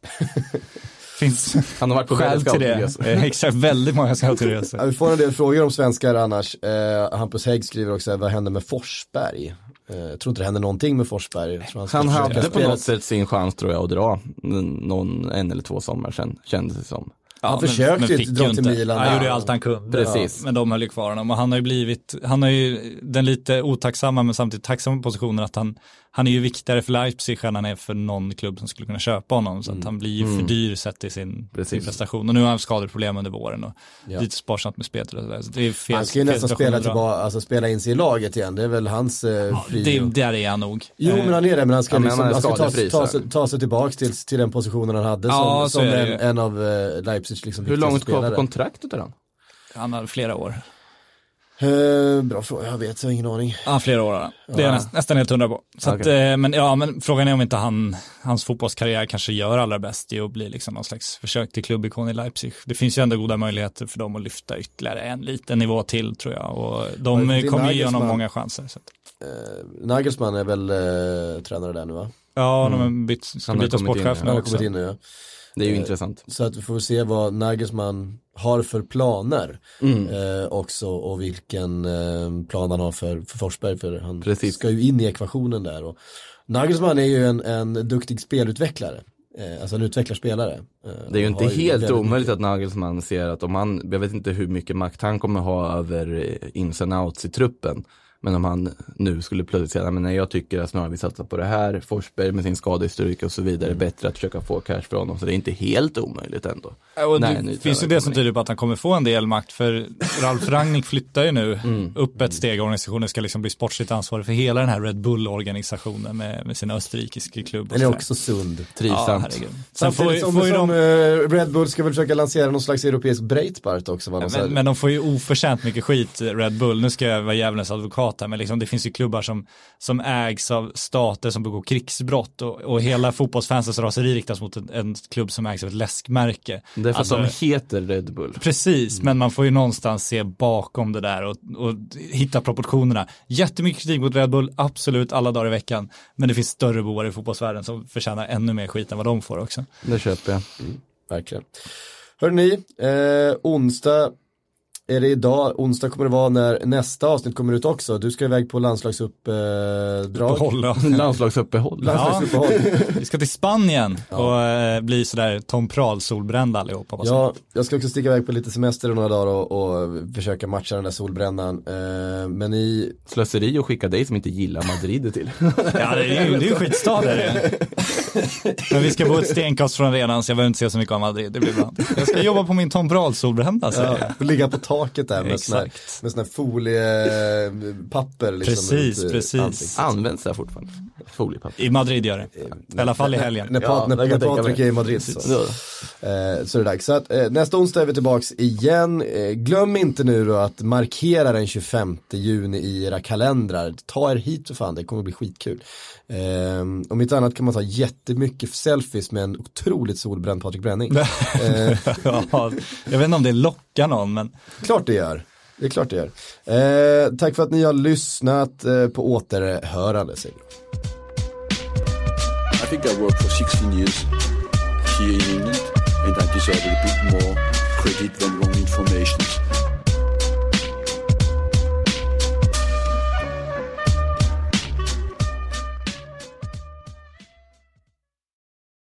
Han har varit på skäl till det. Exakt, väldigt många scouterresor. Ja, vi får en del frågor om svenskar annars. Hampus Hägg skriver också, vad händer med Forsberg? Jag tror inte det händer någonting med Forsberg. Han hade på något sätt sin chans, tror jag, att dra en eller 2 sommar sedan, kändes det som. Ja, han försökte ju dra till Milan. Han gjorde ju allt han kunde. Precis. Ja, men de höll ju kvar honom. Och han har ju den lite otacksamma men samtidigt tacksamma positionen att han är ju viktigare för Leipzig än han är för någon klubb som skulle kunna köpa honom. Så att han blir ju för dyr sett i sin prestation. Och nu har han skadeproblem under våren och lite sparsamt med spelet. Så det är fel, han ska ju nästan spela in sig i laget igen. Det är väl hans där är han nog. Jo, men han är det. Men han ska ta sig tillbaka till den positionen han hade som en av Leipzigs liksom. Hur långt kvar på kontraktet är han? Han har flera år. Bra fråga, jag vet, jag har ingen aning. Ja, flera år. Det är jag nästan helt 100 på. Så okay. Men frågan är om inte hans fotbollskarriär kanske gör allra bäst i att bli liksom någon slags försök till klubbikon i Leipzig. Det finns ju ändå goda möjligheter för dem att lyfta ytterligare en liten nivå till, tror jag. Och de kommer ge honom många chanser. Så att. Nagelsmann är väl tränare där nu, va? Ja, de har bytt sportchef nu. Han har kommit in nu, ja. Det är ju intressant. Så att vi får se vad Nagelsmann har för planer också, och vilken plan han har för Forsberg, för han ska ju in i ekvationen där. Och Nagelsmann är ju en duktig spelutvecklare, alltså en utvecklarspelare. Det är ju inte helt omöjligt att Nagelsmann ser att om han, jag vet inte hur mycket makt han kommer ha över ins and outs i truppen. Men om han nu skulle plötsligt säga, men nej, jag tycker att snarare vi satsar på det här, Forsberg med sin skadehistorik och så vidare, bättre att försöka få cash från honom, så det är inte helt omöjligt ändå. Och det finns ju det som tyder på att han kommer få en del makt, för Ralf Rangnick flyttar ju nu upp ett steg, organisationen ska liksom bli sportsligt ansvarig för hela den här Red Bull-organisationen med sina österrikiska klubbar. Den är också sund, trivsamt. Ja, samtidigt som Red Bull ska väl försöka lansera någon slags europeisk Breitbart också. Men de får ju oförtjänt mycket skit, Red Bull. Nu ska jag vara djävulens advokat här, men liksom, det finns ju klubbar som ägs av stater som begår krigsbrott, och hela fotbollsfansens raseri riktas mot en klubb som ägs av ett läskmärke. Det är för som heter Red Bull. Precis, men man får ju någonstans se bakom det där och hitta proportionerna. Jättemycket kritik mot Red Bull, absolut, alla dagar i veckan. Men det finns större boar i fotbollsvärlden som förtjänar ännu mer skit än vad de får också. Det köper jag. Verkligen. Hörrni, onsdag är det idag. Onsdag kommer det vara när nästa avsnitt kommer ut också. Du ska iväg på landslagsuppehåll. Landslagsuppehåll. Vi ska till Spanien och bli sådär Tom Prahl-solbrända allihopa. Ja, jag ska också sticka iväg på lite semester några dagar och försöka matcha den där solbrännan. Men i slöseri och skicka dig som inte gillar Madrid till. Ja, det är ju skitstad där. Men vi ska bo ett stenkast från redan, så jag behöver inte se så mycket av Madrid. Det blir bra. Jag ska jobba på min Tom Prahl-solbrända. Och ligga på taket där med sån här foliepapper liksom. Precis. Används det fortfarande? Foliepapper. I Madrid gör det. I alla fall i helgen. När Patrik är i Madrid så är det dags. Så att, nästa onsdag är vi tillbaks igen. Glöm inte nu då att markera den 25 juni i era kalendrar. Ta er hit för fan, det kommer bli skitkul. Om inte annat kan man ta jättemycket selfies med en otroligt solbränd Patrik Bränning. Jag vet inte om det lockar någon, men klart det gör. Det är klart det gör. Tack för att ni har lyssnat, på återhörande. I think I worked for 16 years here in England and I deserve a bit more credit than wrong information.